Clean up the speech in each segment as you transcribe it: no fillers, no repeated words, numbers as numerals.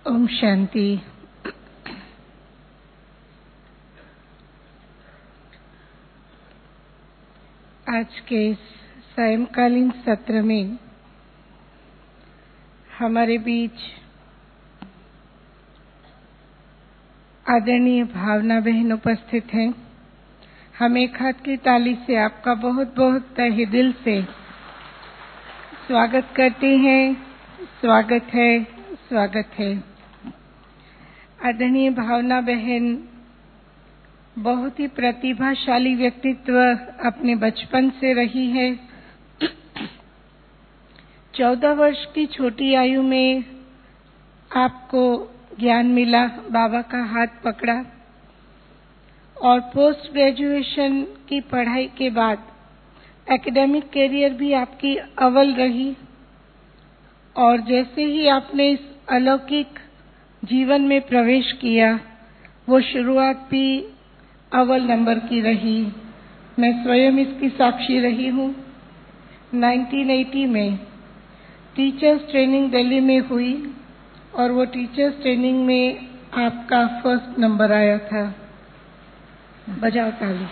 ओम शांति। आज के सायंकालीन सत्र में हमारे बीच आदरणीय भावना बहन उपस्थित हैं। हम एक हाथ की ताली से आपका बहुत बहुत तहे दिल से स्वागत करते हैं। स्वागत है, स्वागत है। आदरणीय भावना बहन बहुत ही प्रतिभाशाली व्यक्तित्व अपने बचपन से रही है। 14 वर्ष की छोटी आयु में आपको ज्ञान मिला, बाबा का हाथ पकड़ा और पोस्ट ग्रेजुएशन की पढ़ाई के बाद एकेडमिक करियर भी आपकी अव्वल रही। और जैसे ही आपने इस अलौकिक जीवन में प्रवेश किया, वो शुरुआत भी अव्वल नंबर की रही। मैं स्वयं इसकी साक्षी रही हूँ। 1980 में टीचर्स ट्रेनिंग दिल्ली में हुई और वो टीचर्स ट्रेनिंग में आपका फर्स्ट नंबर आया था। बजाओ ताली।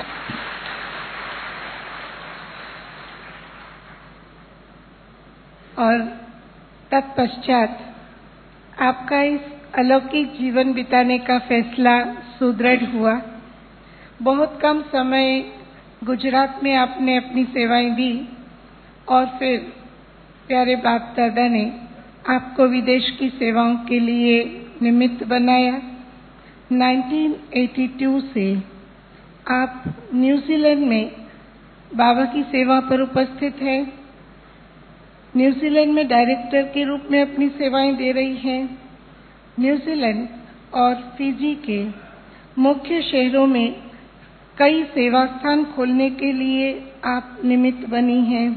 और तत्पश्चात आपका इस अलौकिक जीवन बिताने का फैसला सुदृढ़ हुआ। बहुत कम समय गुजरात में आपने अपनी सेवाएं दी और फिर प्यारे बाप दादा ने आपको विदेश की सेवाओं के लिए निमित्त बनाया। 1982 से आप न्यूजीलैंड में बाबा की सेवा पर उपस्थित हैं। न्यूजीलैंड में डायरेक्टर के रूप में अपनी सेवाएं दे रही हैं। न्यूजीलैंड और फिजी के मुख्य शहरों में कई सेवा स्थान खोलने के लिए आप निमित्त बनी हैं।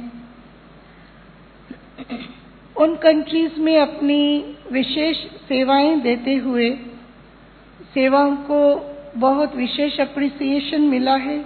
उन कंट्रीज में अपनी विशेष सेवाएं देते हुए सेवाओं को बहुत विशेष अप्रिसिएशन मिला है।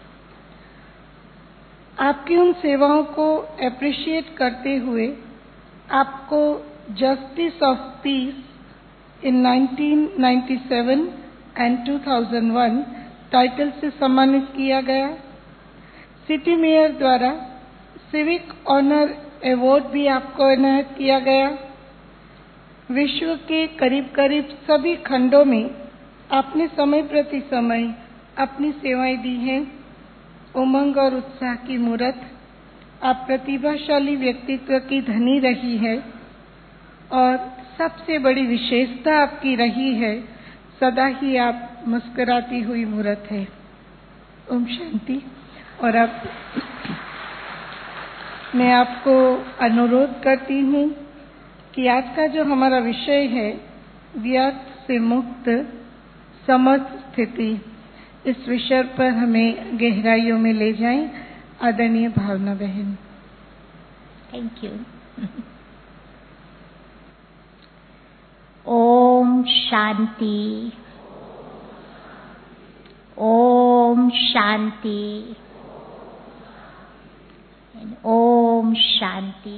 आपकी उन सेवाओं को एप्रिशिएट करते हुए आपको justice of peace in 1997 and 2001 title से सम्मानित किया गया। सिटी मेयर द्वारा सिविक ऑनर अवार्ड भी आपको इनायत किया गया। विश्व के करीब करीब सभी खंडों में आपने समय प्रति समय अपनी सेवाएं दी हैं। उमंग और उत्साह की मूरत, आप प्रतिभाशाली व्यक्तित्व की धनी रही है और सबसे बड़ी विशेषता आपकी रही है, सदा ही आप मुस्कुराती हुई मूरत है। ओम शांति। और अब मैं आपको अनुरोध करती हूँ कि आज का जो हमारा विषय है व्यर्थ से मुक्त समर्थ स्थिति, इस विषय पर हमें गहराइयों में ले जाएं। आदरणीय भावना बहन। Thank you. ओम शांति, ओम शांति, ओम शांति।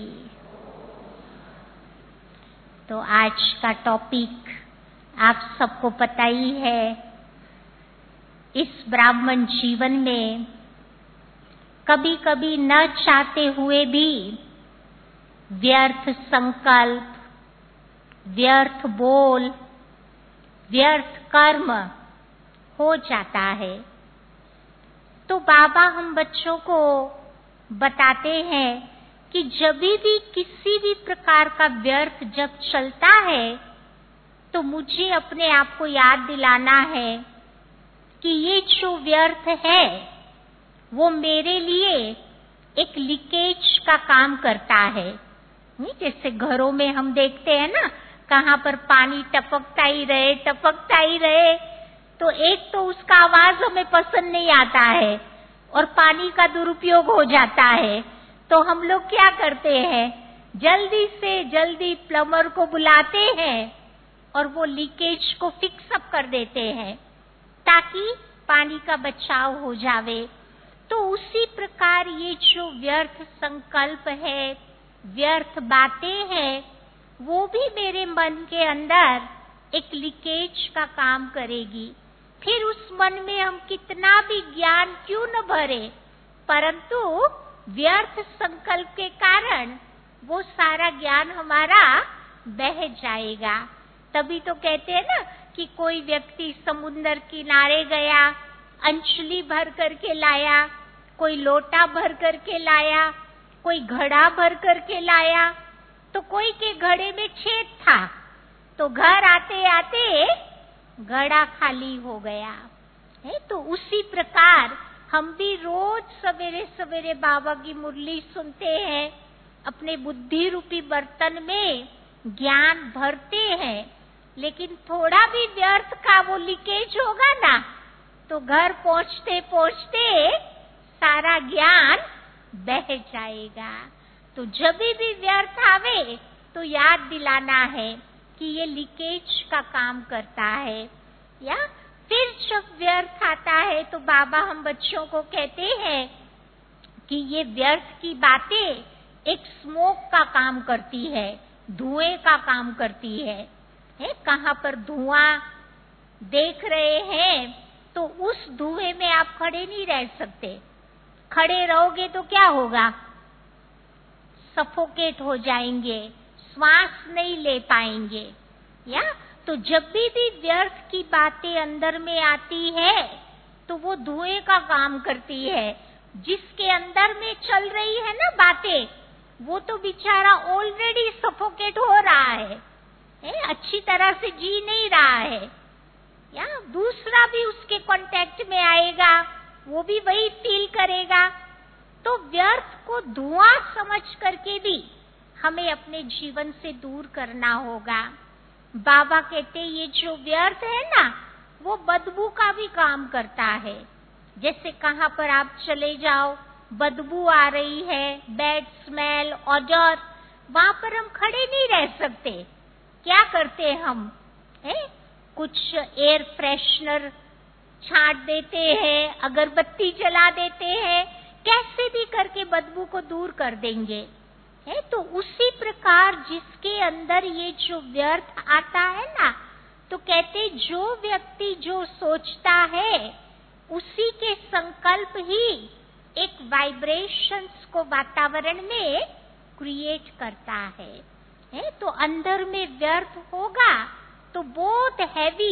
तो आज का टॉपिक आप सबको पता ही है। इस ब्राह्मण जीवन में कभी कभी न चाहते हुए भी व्यर्थ संकल्प, व्यर्थ बोल, व्यर्थ कर्म हो जाता है। तो बाबा हम बच्चों को बताते हैं कि जब भी किसी भी प्रकार का व्यर्थ जब चलता है तो मुझे अपने आप को याद दिलाना है कि ये जो व्यर्थ है वो मेरे लिए एक लीकेज का काम करता है। जैसे घरों में हम देखते हैं ना, कहाँ पर पानी टपकता ही रहे, तो एक तो उसका आवाज हमें पसंद नहीं आता है और पानी का दुरुपयोग हो जाता है। तो हम लोग क्या करते हैं, जल्दी से जल्दी प्लम्बर को बुलाते हैं और वो लीकेज को फिक्स अप कर देते हैं ताकि पानी का बचाव हो जावे। तो उसी प्रकार ये जो व्यर्थ संकल्प है, व्यर्थ बातें हैं, वो भी मेरे मन के अंदर एक लीकेज का काम करेगी। फिर उस मन में हम कितना भी ज्ञान क्यों न भरे, परंतु व्यर्थ संकल्प के कारण वो सारा ज्ञान हमारा बह जाएगा। तभी तो कहते हैं ना कि कोई व्यक्ति समुद्र किनारे गया, अंशुली भर करके लाया, कोई लोटा भर करके लाया, कोई घड़ा भर करके लाया, तो कोई के घड़े में छेद था, तो घर आते आते घड़ा खाली हो गया है। तो उसी प्रकार हम भी रोज सवेरे सवेरे बाबा की मुरली सुनते हैं, अपने बुद्धि रूपी बर्तन में ज्ञान भरते हैं, लेकिन थोड़ा भी व्यर्थ का वो लीकेज होगा ना, तो घर पहुंचते पहुंचते सारा ज्ञान बह जाएगा। तो जब भी व्यर्थ आवे तो याद दिलाना है कि ये लीकेज का काम करता है। या फिर जब व्यर्थ आता है तो बाबा हम बच्चों को कहते हैं कि ये व्यर्थ की बातें एक स्मोक का काम करती है, धुएं का काम करती है। कहाँ पर धुआं देख रहे हैं तो उस धुएं में आप खड़े नहीं रह सकते। खड़े रहोगे तो क्या होगा? सफोकेट हो जाएंगे, श्वास नहीं ले पाएंगे। या तो जब भी व्यर्थ की बातें अंदर में आती है तो वो धुएं का काम करती है। जिसके अंदर में चल रही है ना बातें, वो तो बेचारा ऑलरेडी सफोकेट हो रहा है, अच्छी तरह से जी नहीं रहा है। या दूसरा भी उसके कांटेक्ट में आएगा, वो भी वही फील करेगा। तो व्यर्थ को धुआं समझ करके भी हमें अपने जीवन से दूर करना होगा। बाबा कहते ये जो व्यर्थ है ना, वो बदबू का भी काम करता है। जैसे कहाँ पर आप चले जाओ, बदबू आ रही है, बैड स्मेल, ऑडर, वहां पर हम खड़े नहीं रह सकते। क्या करते हम? कुछ एयर फ्रेशनर छांट देते हैं, अगरबत्ती जला देते हैं, कैसे भी करके बदबू को दूर कर देंगे। तो उसी प्रकार जिसके अंदर ये जो व्यर्थ आता है ना, तो कहते जो व्यक्ति जो सोचता है उसी के संकल्प ही एक वाइब्रेशंस को वातावरण में क्रिएट करता है। तो अंदर में व्यर्थ होगा तो बहुत हैवी,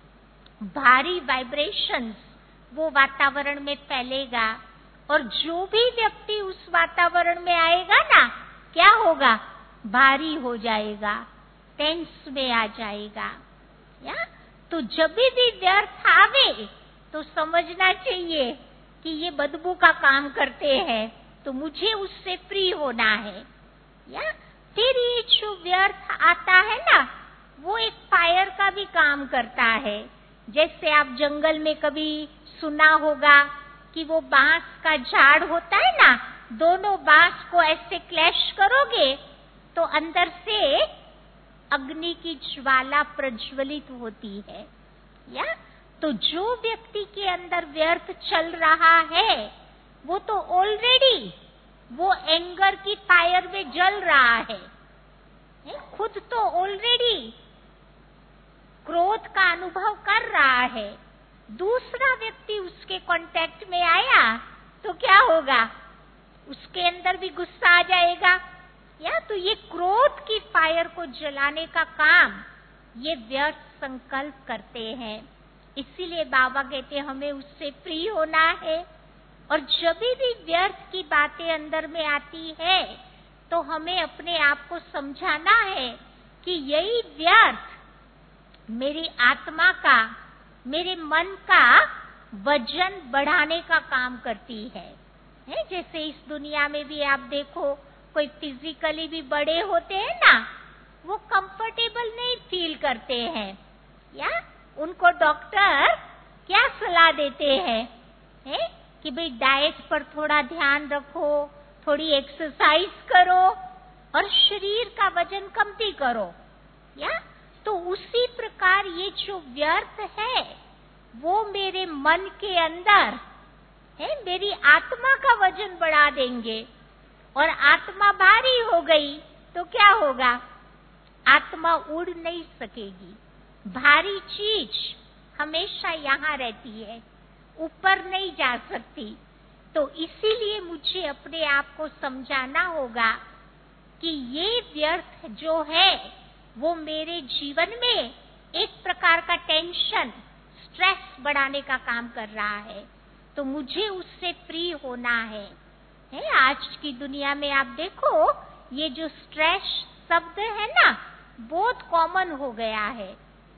भारी वाइब्रेशंस वो वातावरण में फैलेगा, और जो भी व्यक्ति उस वातावरण में आएगा ना, क्या होगा? भारी हो जाएगा, टेंस में आ जाएगा। या तो जब भी व्यर्थ आवे तो समझना चाहिए कि ये बदबू का काम करते हैं, तो मुझे उससे फ्री होना है। या फिर ये जो व्यर्थ आता है ना, वो एक फायर का भी काम करता है। जैसे आप जंगल में कभी सुना होगा कि वो बांस का झाड़ होता है ना, दोनों बांस को ऐसे क्लैश करोगे तो अंदर से अग्नि की ज्वाला प्रज्वलित होती है। या तो जो व्यक्ति के अंदर व्यर्थ चल रहा है, वो तो ऑलरेडी वो एंगर की फायर में जल रहा है, खुद तो ऑलरेडी क्रोध का अनुभव कर रहा है। दूसरा व्यक्ति उसके कांटेक्ट में आया तो क्या होगा? उसके अंदर भी गुस्सा आ जाएगा। या तो ये क्रोध की फायर को जलाने का काम ये व्यर्थ संकल्प करते हैं। इसीलिए बाबा कहते हैं हमें उससे फ्री होना है। और जब भी व्यर्थ की बातें अंदर में आती है तो हमें अपने आप को समझाना है कि यही व्यर्थ मेरी आत्मा का, मेरे मन का वजन बढ़ाने का काम करती है। जैसे इस दुनिया में भी आप देखो, कोई फिजिकली भी बड़े होते हैं ना, वो कंफर्टेबल नहीं फील करते हैं। या उनको डॉक्टर क्या सलाह देते हैं कि भाई डाइट पर थोड़ा ध्यान रखो, थोड़ी एक्सरसाइज करो और शरीर का वजन कमती करो। या तो उसी प्रकार ये जो व्यर्थ है वो मेरे मन के अंदर मेरी आत्मा का वजन बढ़ा देंगे, और आत्मा भारी हो गई तो क्या होगा? आत्मा उड़ नहीं सकेगी। भारी चीज हमेशा यहाँ रहती है, ऊपर नहीं जा सकती। तो इसीलिए मुझे अपने आप को समझाना होगा कि ये व्यर्थ जो है वो मेरे जीवन में एक प्रकार का टेंशन, स्ट्रेस बढ़ाने का काम कर रहा है। तो मुझे उससे फ्री होना है। आज की दुनिया में आप देखो, ये जो स्ट्रेस शब्द है ना, बहुत कॉमन हो गया है,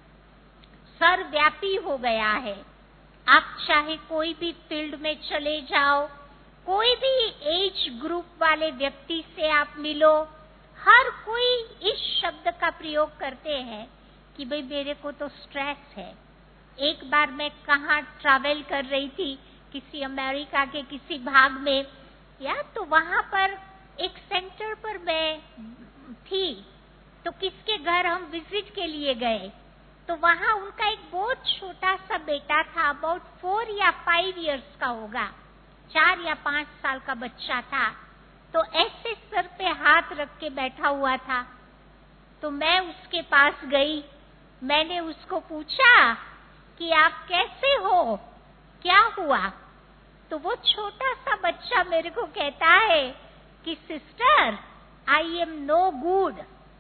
सर्वव्यापी हो गया है। आप चाहे कोई भी फील्ड में चले जाओ, कोई भी एज ग्रुप वाले व्यक्ति से आप मिलो, हर कोई इस शब्द का प्रयोग करते हैं कि भाई मेरे को तो स्ट्रेस है। एक बार मैं कहाँ ट्रैवल कर रही थी, किसी अमेरिका के किसी भाग में, तो वहां पर एक सेंटर पर मैं थी। तो किसके घर हम विजिट के लिए गए, तो वहां उनका एक बहुत छोटा सा बेटा था, अबाउट 4 या 5 इयर्स का होगा, 4 या 5 साल का बच्चा था। तो ऐसे सर पे हाथ रख के बैठा हुआ था। तो मैं उसके पास गई, मैंने उसको पूछा कि आप कैसे हो, क्या हुआ? तो वो छोटा सा बच्चा मेरे को कहता है कि sister, I am no good,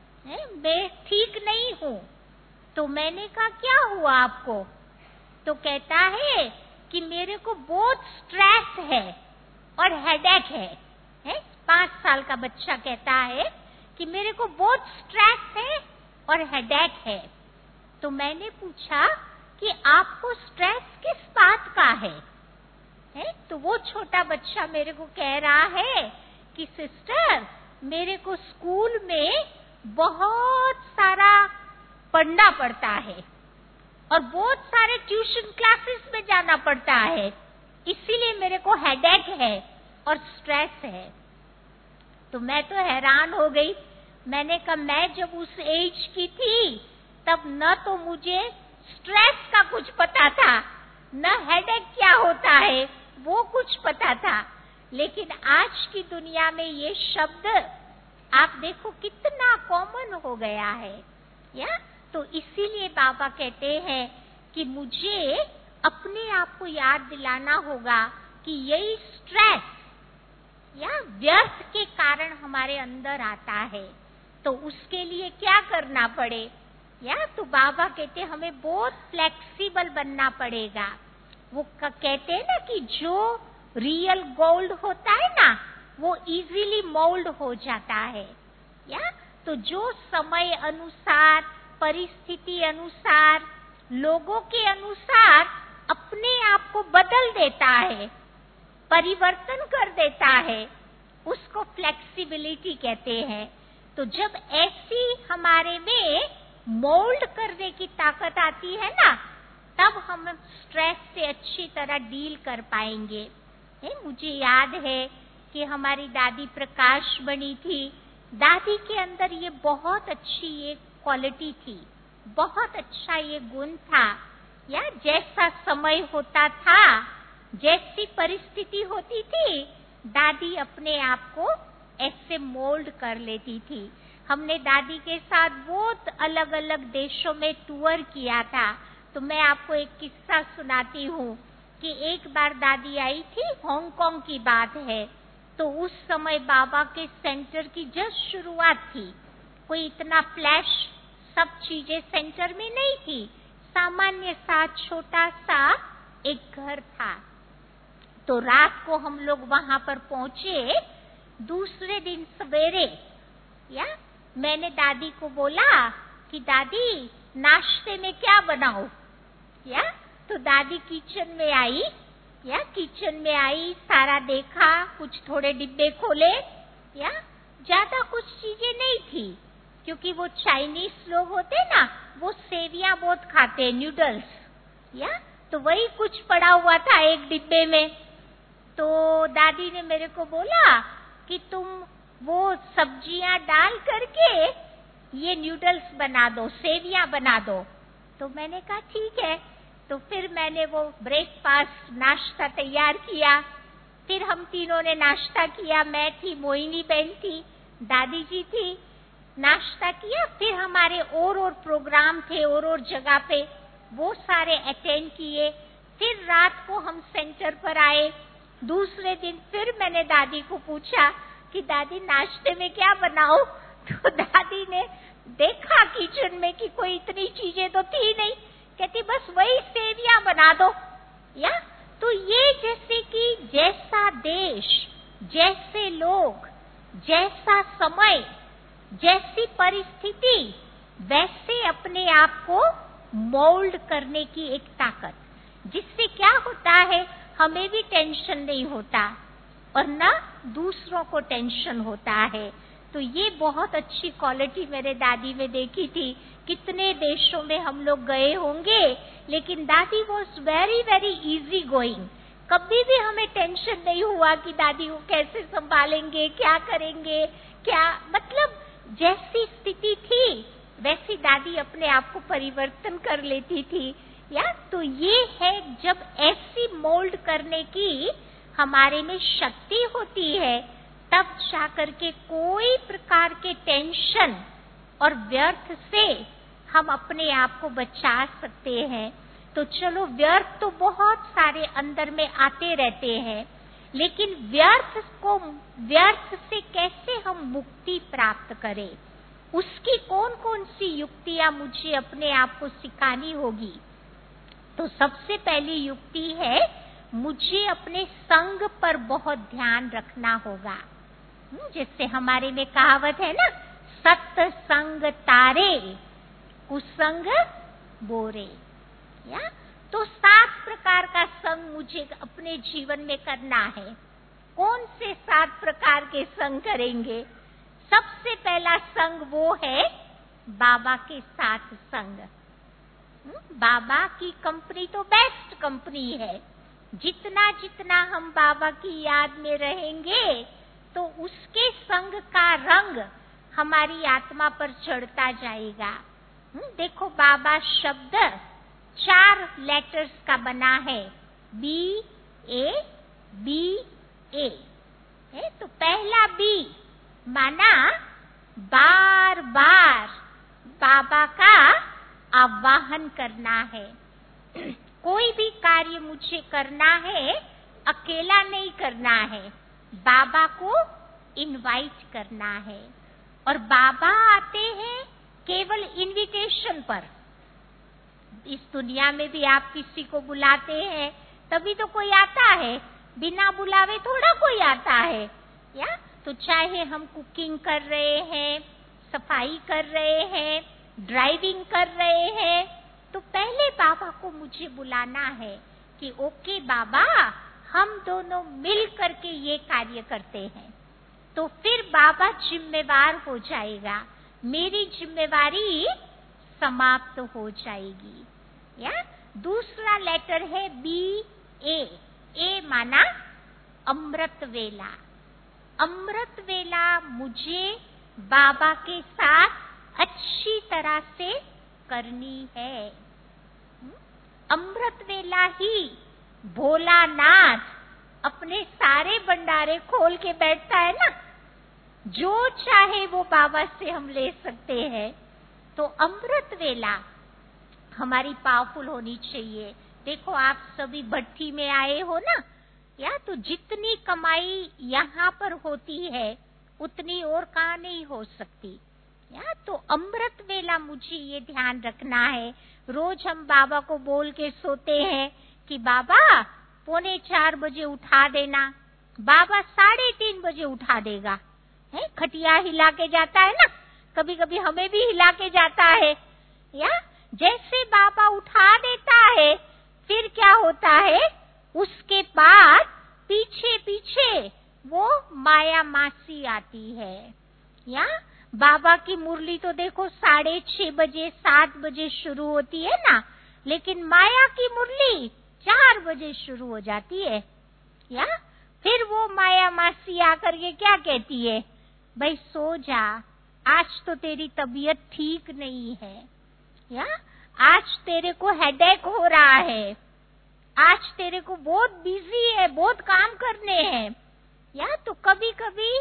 मैं ठीक नहीं हूँ। तो मैंने कहा क्या हुआ आपको? तो कहता है कि मेरे को बहुत स्ट्रेस है और हेडेक है। 5 साल का बच्चा कहता है कि मेरे को बहुत स्ट्रेस है और हेडेक है। तो मैंने पूछा कि आपको स्ट्रेस किस बात का है? तो वो छोटा बच्चा मेरे को कह रहा है कि सिस्टर, मेरे को स्कूल में बहुत सारा पढ़ना पड़ता है और बहुत सारे ट्यूशन क्लासेस में जाना पड़ता है, इसीलिए मेरे को हेडेक है और स्ट्रेस है। तो मैं तो हैरान हो गई। मैंने कहा मैं जब उस एज की थी तब न तो मुझे स्ट्रेस का कुछ पता था, न हेडेक क्या होता है वो कुछ पता था। लेकिन आज की दुनिया में ये शब्द आप देखो कितना कॉमन हो गया है। तो इसीलिए बाबा कहते हैं कि मुझे अपने आप को याद दिलाना होगा कि यही स्ट्रेस व्यर्थ के कारण हमारे अंदर आता है। तो उसके लिए क्या करना पड़े? तो बाबा कहते हमें बहुत फ्लेक्सिबल बनना पड़ेगा। वो कहते हैं ना कि जो रियल गोल्ड होता है ना, वो इजीली मोल्ड हो जाता है। तो जो समय अनुसार, परिस्थिति अनुसार, लोगों के अनुसार अपने आप को बदल देता है, परिवर्तन कर देता है, उसको फ्लेक्सिबिलिटी कहते हैं। तो जब ऐसी हमारे में मोल्ड करने की ताकत आती है ना, तब हम स्ट्रेस से अच्छी तरह डील कर पाएंगे। मुझे याद है कि हमारी दादी प्रकाश बनी थी। दादी के अंदर ये बहुत अच्छी ये क्वालिटी थी, बहुत अच्छा ये गुण था। जैसा समय होता था, जैसी परिस्थिति होती थी, दादी अपने आप को ऐसे मोल्ड कर लेती थी। हमने दादी के साथ बहुत अलग अलग देशों में टूर किया था। तो मैं आपको एक किस्सा सुनाती हूँ कि एक बार दादी आई थी, हांगकांग की बात है। तो उस समय बाबा के सेंटर की जस्ट शुरुआत थी, कोई इतना फ्लैश सब चीजें सेंटर में नहीं थी, सामान्य सा छोटा सा एक घर था। तो रात को हम लोग वहां पर पहुंचे। दूसरे दिन सवेरे मैंने दादी को बोला कि दादी नाश्ते में क्या बनाऊं? तो दादी किचन में आई, किचन में आई, सारा देखा, कुछ थोड़े डिब्बे खोले, ज्यादा कुछ चीजें नहीं थी, क्योंकि वो चाइनीज लोग होते ना, वो सेवियां बहुत खाते, नूडल्स, तो वही कुछ पड़ा हुआ था एक डिब्बे में। तो दादी ने मेरे को बोला कि तुम वो सब्जियां डाल करके ये नूडल्स बना दो, सेवियां बना दो। तो मैंने कहा ठीक है। तो फिर मैंने वो ब्रेकफास्ट नाश्ता तैयार किया। फिर हम तीनों ने नाश्ता किया। मैं थी, मोहिनी बहन थी, दादी जी थी। नाश्ता किया, फिर हमारे और प्रोग्राम थे और जगह पे, वो सारे अटेंड किए। फिर रात को हम सेंटर पर आए। दूसरे दिन फिर मैंने दादी को पूछा कि दादी नाश्ते में क्या बनाओ, तो दादी ने देखा किचन में कि कोई इतनी चीजें तो थी नहीं, कहती बस वही सेवियां बना दो। या तो ये जैसे कि जैसा देश, जैसे लोग, जैसा समय, जैसी परिस्थिति, वैसे अपने आप को मोल्ड करने की एक ताकत, जिससे क्या होता है, हमें भी टेंशन नहीं होता और ना दूसरों को टेंशन होता है। तो ये बहुत अच्छी क्वालिटी मेरे दादी में देखी थी। कितने देशों में हम लोग गए होंगे, लेकिन Dadi was very very easy going. कभी भी हमें टेंशन नहीं हुआ कि दादी को कैसे संभालेंगे, क्या करेंगे, क्या मतलब जैसी स्थिति थी वैसी दादी अपने आप को परिवर्तन कर लेती थी। या तो ये है जब ऐसी मोल्ड करने की हमारे में शक्ति होती है, तब जाकर के कोई प्रकार के टेंशन और व्यर्थ से हम अपने आप को बचा सकते हैं। तो चलो, व्यर्थ तो बहुत सारे अंदर में आते रहते हैं, लेकिन व्यर्थ से कैसे हम मुक्ति प्राप्त करें, उसकी कौन कौन सी युक्तियां मुझे अपने आप को सिखानी होगी। तो सबसे पहली युक्ति है, मुझे अपने संग पर बहुत ध्यान रखना होगा। जिससे हमारे में कहावत है ना, सत्संग तारे कुसंग बोरे। या तो 7 प्रकार का संग मुझे अपने जीवन में करना है। कौन से 7 प्रकार के संग करेंगे? सबसे पहला संग वो है बाबा के साथ संग। बाबा की कंपनी तो बेस्ट कंपनी है। जितना जितना हम बाबा की याद में रहेंगे, तो उसके संग का रंग हमारी आत्मा पर चढ़ता जाएगा। देखो, बाबा शब्द 4 लेटर्स का बना है, BA। तो पहला B माना बार बार बाबा का आवाहन करना है। कोई भी कार्य मुझे करना है, अकेला नहीं करना है, बाबा को इनवाइट करना है। और बाबा आते हैं केवल इनविटेशन पर। इस दुनिया में भी आप किसी को बुलाते हैं तभी तो कोई आता है, बिना बुलावे थोड़ा कोई आता है। या तो चाहे हम कुकिंग कर रहे हैं, सफाई कर रहे हैं, ड्राइविंग कर रहे हैं, तो पहले बाबा को मुझे बुलाना है कि ओके बाबा, हम दोनों मिल करके ये कार्य करते हैं। तो फिर बाबा जिम्मेवार हो जाएगा, मेरी जिम्मेवारी समाप्त हो जाएगी। या दूसरा लेटर है BA। A माना अमृत वेला। अमृत वेला मुझे बाबा के साथ अच्छी तरह से करनी है। अमृत वेला ही भोलानाथ अपने सारे भंडारे खोल के बैठता है ना, जो चाहे वो बाबा से हम ले सकते हैं। तो अमृत वेला हमारी पावरफुल होनी चाहिए। देखो, आप सभी भट्टी में आए हो ना, या तो जितनी कमाई यहाँ पर होती है उतनी और कहाँ नहीं हो सकती। या तो अमृत वेला मुझे ये ध्यान रखना है। रोज हम बाबा को बोल के सोते हैं कि बाबा 3:45 बजे उठा देना, बाबा 3:30 बजे उठा देगा। है, खटिया हिला के जाता है ना, कभी कभी हमें भी हिला के जाता है। या जैसे बाबा उठा देता है, फिर क्या होता है, उसके बाद पीछे पीछे वो माया मासी आती है। या बाबा की मुरली तो देखो 6:30 बजे 7 बजे शुरू होती है ना, लेकिन माया की मुरली 4 बजे शुरू हो जाती है। या फिर वो माया मासी आकर के क्या कहती है, भाई सो जा, आज तो तेरी तबीयत ठीक नहीं है। या आज तेरे को हेडेक हो रहा है, आज तेरे को बहुत बिजी है, बहुत काम करने हैं। या तो कभी कभी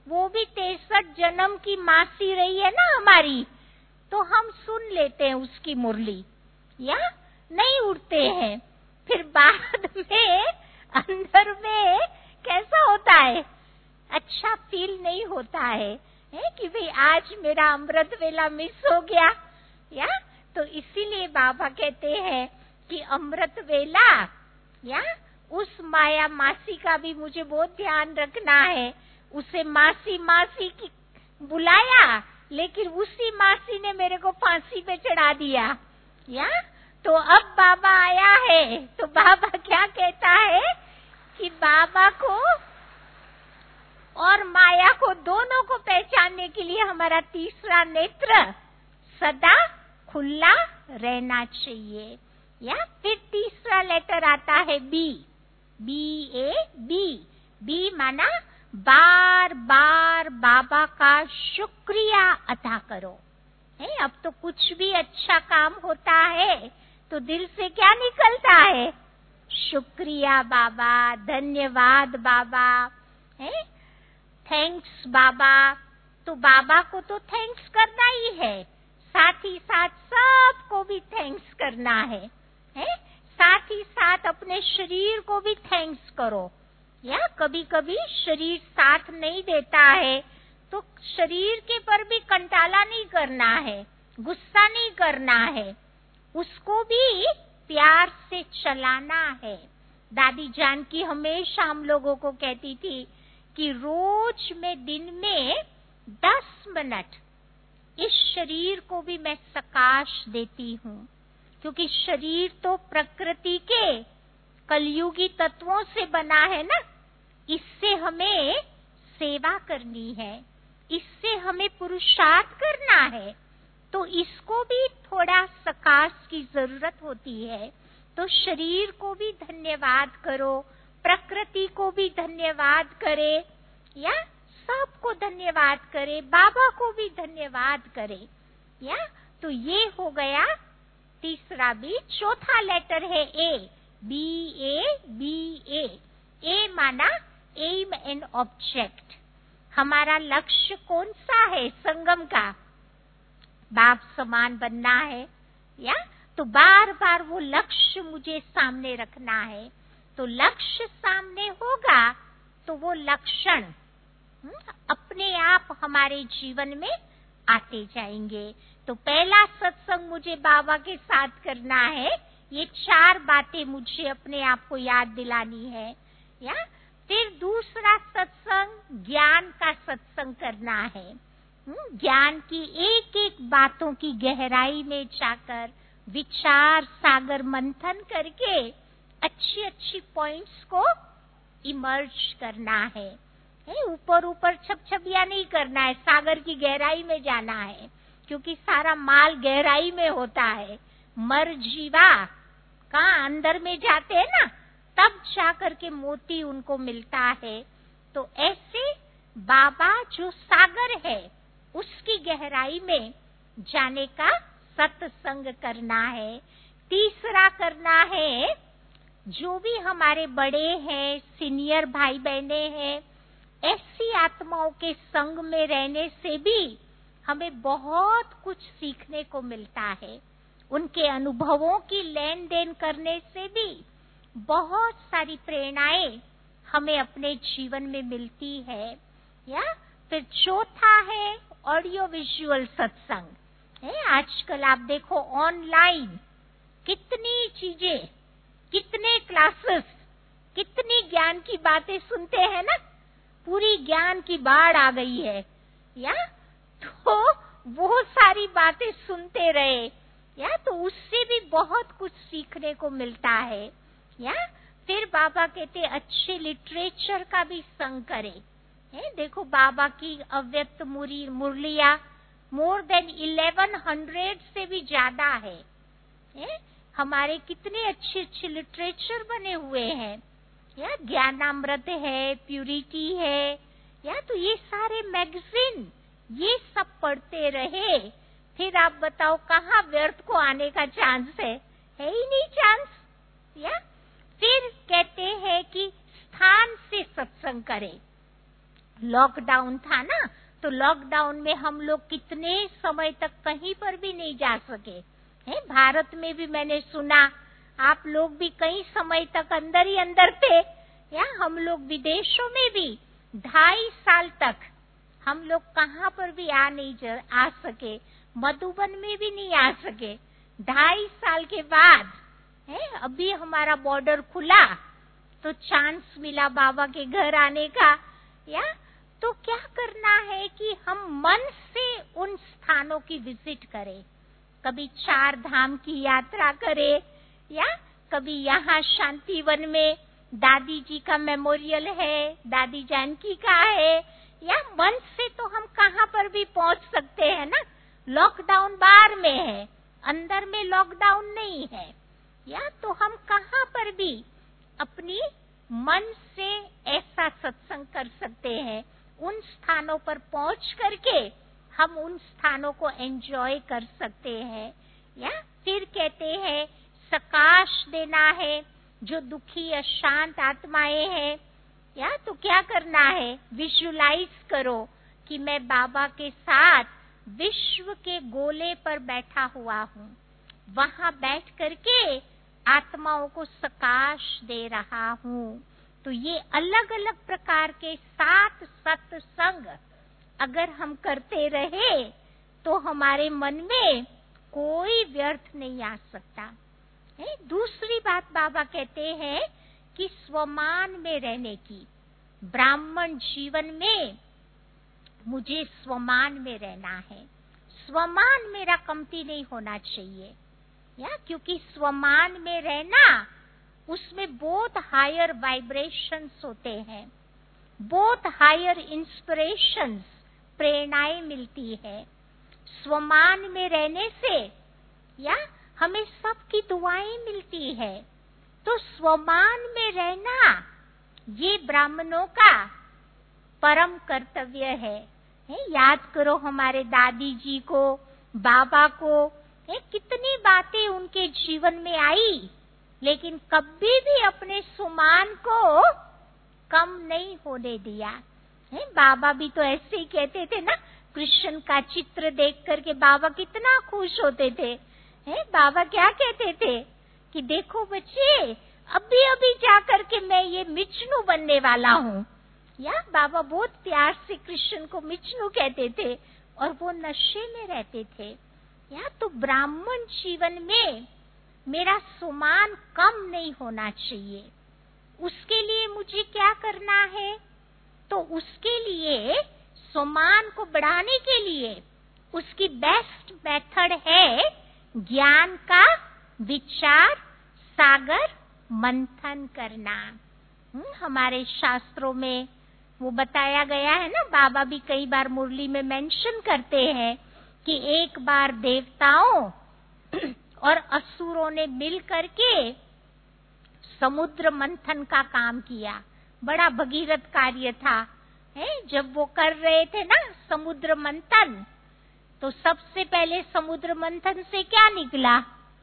वो भी 63 जन्म की मासी रही है ना हमारी, तो हम सुन लेते हैं उसकी मुरली, या नहीं उठते हैं। फिर बाद में अंदर में कैसा होता है, अच्छा फील नहीं होता है कि भाई आज मेरा अमृत वेला मिस हो गया, या तो इसीलिए बाबा कहते हैं कि अमृत वेला, या उस माया मासी का भी मुझे बहुत ध्यान रखना है। उसे मासी मासी की बुलाया, लेकिन उसी मासी ने मेरे को फांसी पे चढ़ा दिया, या तो अब बाबा आया है, तो बाबा क्या कहता है कि बाबा को और माया को दोनों को पहचानने के लिए हमारा तीसरा नेत्र सदा खुला रहना चाहिए। या फिर तीसरा लेटर आता है बी, बी माना बार बार बाबा का शुक्रिया अदा करो। अब तो कुछ भी अच्छा काम होता है तो दिल से क्या निकलता है, शुक्रिया बाबा, धन्यवाद बाबा, थैंक्स बाबा। तो बाबा को तो थैंक्स करना ही है, साथ ही साथ सबको भी थैंक्स करना है, साथ ही साथ अपने शरीर को भी थैंक्स करो। या कभी कभी शरीर साथ नहीं देता है तो शरीर के पर भी कंटाला नहीं करना है, गुस्सा नहीं करना है, उसको भी प्यार से चलाना है। दादी जानकी हमेशा हम लोगों को कहती थी कि रोज में दिन में 10 मिनट इस शरीर को भी मैं सकाश देती हूँ, क्योंकि शरीर तो प्रकृति के कलयुगी तत्वों से बना है ना, इससे हमें सेवा करनी है, इससे हमें पुरुषार्थ करना है, तो इसको भी थोड़ा सकाश की जरूरत होती है। तो शरीर को भी धन्यवाद करो, प्रकृति को भी धन्यवाद करे, या सबको धन्यवाद करे, बाबा को भी धन्यवाद करे। या तो ये हो गया तीसरा बी। चौथा लेटर है ए, बी ए माना एम एंड ऑब्जेक्ट। हमारा लक्ष्य कौन सा है, संगम का बाप समान बनना है, या तो बार बार वो लक्ष्य मुझे सामने रखना है। तो लक्ष्य सामने होगा तो वो लक्षण अपने आप हमारे जीवन में आते जाएंगे। तो पहला सत्संग मुझे बाबा के साथ करना है, ये 4 बातें मुझे अपने आप को याद दिलानी है। या फिर दूसरा सत्संग ज्ञान का सत्संग करना है, ज्ञान की एक एक बातों की गहराई में जाकर विचार सागर मंथन करके अच्छी अच्छी पॉइंट्स को इमर्ज करना है। ऊपर ऊपर छपछपिया नहीं करना है, सागर की गहराई में जाना है, क्योंकि सारा माल गहराई में होता है। मर जीवा कहाँ अंदर में जाते हैं ना, तब जाकर के मोती उनको मिलता है। तो ऐसे बाबा जो सागर है उसकी गहराई में जाने का सत्संग करना है। तीसरा करना है, जो भी हमारे बड़े हैं, सीनियर भाई बहने हैं, ऐसी आत्माओं के संग में रहने से भी हमें बहुत कुछ सीखने को मिलता है। उनके अनुभवों की लेन देन करने से भी बहुत सारी प्रेरणाएं हमें अपने जीवन में मिलती है। या फिर चौथा है ऑडियो विजुअल सत्संग। आजकल आप देखो ऑनलाइन कितनी चीजें, कितने क्लासेस, कितनी ज्ञान की बातें सुनते हैं ना, पूरी ज्ञान की बाढ़ आ गई है। या तो वो सारी बातें सुनते रहे, या तो उससे भी बहुत कुछ सीखने को मिलता है। या फिर बाबा कहते अच्छे लिटरेचर का भी संग करें। देखो बाबा की अव्यक्त मुरलिया मोर देन 1100 से भी ज्यादा है। हमारे कितने अच्छे अच्छे लिटरेचर बने हुए हैं, या ज्ञानामृत है, प्यूरिटी है, या तो ये सारे मैगजीन ये सब पढ़ते रहे, फिर आप बताओ कहाँ व्यर्थ को आने का चांस है ही नहीं चांस। या फिर कहते हैं कि स्थान से सत्संग करें, लॉकडाउन था ना, तो लॉकडाउन में हम लोग कितने समय तक कहीं पर भी नहीं जा सके हैं। भारत में भी मैंने सुना आप लोग भी कई समय तक अंदर ही अंदर थे, या हम लोग विदेशों में भी 2.5 साल तक हम लोग कहाँ पर भी आ सके, मधुबन में भी नहीं आ सके। 2.5 साल के बाद अभी हमारा बॉर्डर खुला तो चांस मिला बाबा के घर आने का। या तो क्या करना है कि हम मन से उन स्थानों की विजिट करें, कभी 4 धाम की यात्रा करें, या कभी यहाँ शांतिवन में दादी जी का मेमोरियल है, दादी जानकी का है, या मन से तो हम कहाँ पर भी पहुंच सकते हैं ना। लॉकडाउन बाहर में है, अंदर में लॉकडाउन नहीं है। या तो हम कहाँ पर भी अपनी मन से ऐसा सत्संग कर सकते हैं, उन स्थानों पर पहुंच करके हम उन स्थानों को एंजॉय कर सकते हैं। या फिर कहते हैं सकाश देना है जो दुखी अशांत आत्माएं हैं। या तो क्या करना है, विजुलाइज करो कि मैं बाबा के साथ विश्व के गोले पर बैठा हुआ हूँ, वहां बैठ करके आत्माओं को सकाश दे रहा हूँ। तो ये अलग अलग प्रकार के 7 सत्संग अगर हम करते रहे तो हमारे मन में कोई व्यर्थ नहीं आ सकता। दूसरी बात बाबा कहते हैं कि स्वमान में रहने की, ब्राह्मण जीवन में मुझे स्वमान में रहना है। स्वमान मेरा कमती नहीं होना चाहिए, या क्योंकि स्वमान में रहना उसमें बहुत हायर वाइब्रेशंस होते हैं, बहुत हायर इंस्पिरेशंस, प्रेरणाएं मिलती है। स्वमान में रहने से या हमें सबकी दुआएं मिलती है। तो स्वमान में रहना ये ब्राह्मणों का परम कर्तव्य है। याद करो हमारे दादी जी को, बाबा को, कितनी बातें उनके जीवन में आई, लेकिन कभी भी अपने सुमान को कम नहीं होने दिया। बाबा भी तो ऐसे ही कहते थे ना, कृष्ण का चित्र देख करके बाबा कितना खुश होते थे। बाबा क्या कहते थे कि देखो बच्चे, अभी अभी जाकर के मैं ये मिचनू बनने वाला हूँ। या बाबा बहुत प्यार से कृष्ण को मिचनू कहते थे और वो नशे में रहते थे। या तो ब्राह्मण जीवन में मेरा सुमान कम नहीं होना चाहिए। उसके लिए मुझे क्या करना है, तो उसके लिए सुमान को बढ़ाने के लिए उसकी बेस्ट मेथड है ज्ञान का विचार सागर मंथन करना। हमारे शास्त्रों में वो बताया गया है ना, बाबा भी कई बार मुरली में मेंशन करते हैं कि एक बार देवताओं और असुरों ने मिल करके समुद्र मंथन का काम किया। बड़ा भगीरथ कार्य था। जब वो कर रहे थे ना समुद्र मंथन, तो सबसे पहले समुद्र मंथन से क्या निकला?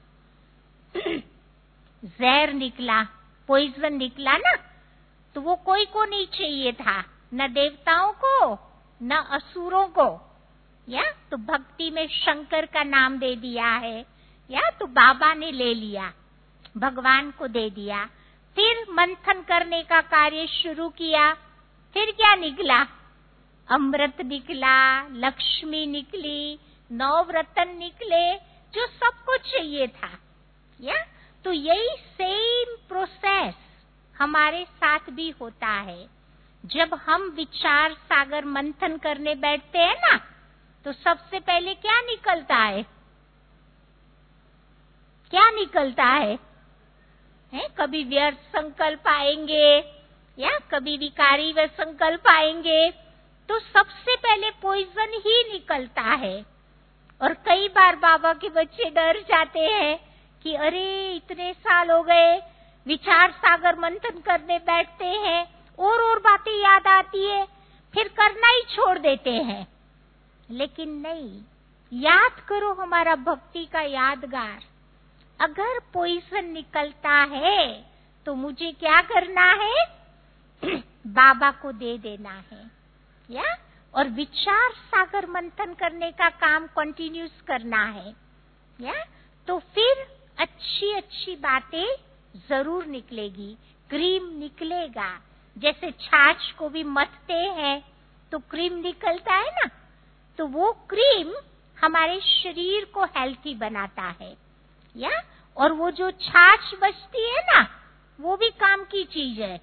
जहर निकला, पॉइजन निकला ना। तो वो कोई को नहीं चाहिए था, न देवताओं को न असुरों को। या तो भक्ति में शंकर का नाम दे दिया है, या तो बाबा ने ले लिया, भगवान को दे दिया। फिर मंथन करने का कार्य शुरू किया। फिर क्या निकला? अमृत निकला, लक्ष्मी निकली, 9 रत्न निकले, जो सबको चाहिए था। या तो यही सेम प्रोसेस हमारे साथ भी होता है। जब हम विचार सागर मंथन करने बैठते हैं ना, तो सबसे पहले क्या निकलता है? क्या निकलता है? कभी व्यर्थ संकल्प आएंगे, या कभी विकारी व संकल्प आएंगे। तो सबसे पहले पॉइजन ही निकलता है। और कई बार बाबा के बच्चे डर जाते हैं कि अरे इतने साल हो गए, विचार सागर मंथन करने बैठते हैं, और बातें याद आती है, फिर करना ही छोड़ देते हैं। लेकिन नहीं, याद करो हमारा भक्ति का यादगार। अगर पॉइजन निकलता है तो मुझे क्या करना है? बाबा को दे देना है। या और विचार सागर मंथन करने का काम कंटिन्यूस करना है, या तो फिर अच्छी अच्छी बातें जरूर निकलेगी, क्रीम निकलेगा। जैसे छाछ को भी मथते हैं तो क्रीम निकलता है ना, तो वो क्रीम हमारे शरीर को हेल्थी बनाता है, या और वो जो छाछ बचती है ना, वो भी काम की चीज है।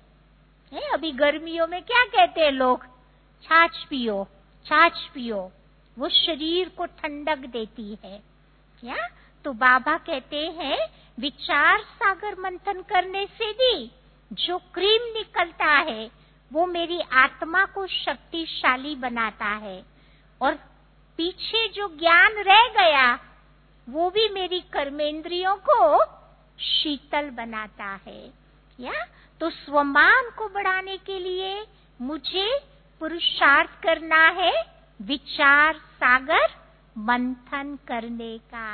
अभी गर्मियों में क्या कहते हैं लोग, छाछ पियो, छाछ पियो, वो शरीर को ठंडक देती है। या तो बाबा कहते हैं विचार सागर मंथन करने से भी जो क्रीम निकलता है वो मेरी आत्मा को शक्तिशाली बनाता है, और पीछे जो ज्ञान रह गया वो भी मेरी कर्मेंद्रियों को शीतल बनाता है। या तो स्वमान को बढ़ाने के लिए मुझे पुरुषार्थ करना है विचार सागर मंथन करने का।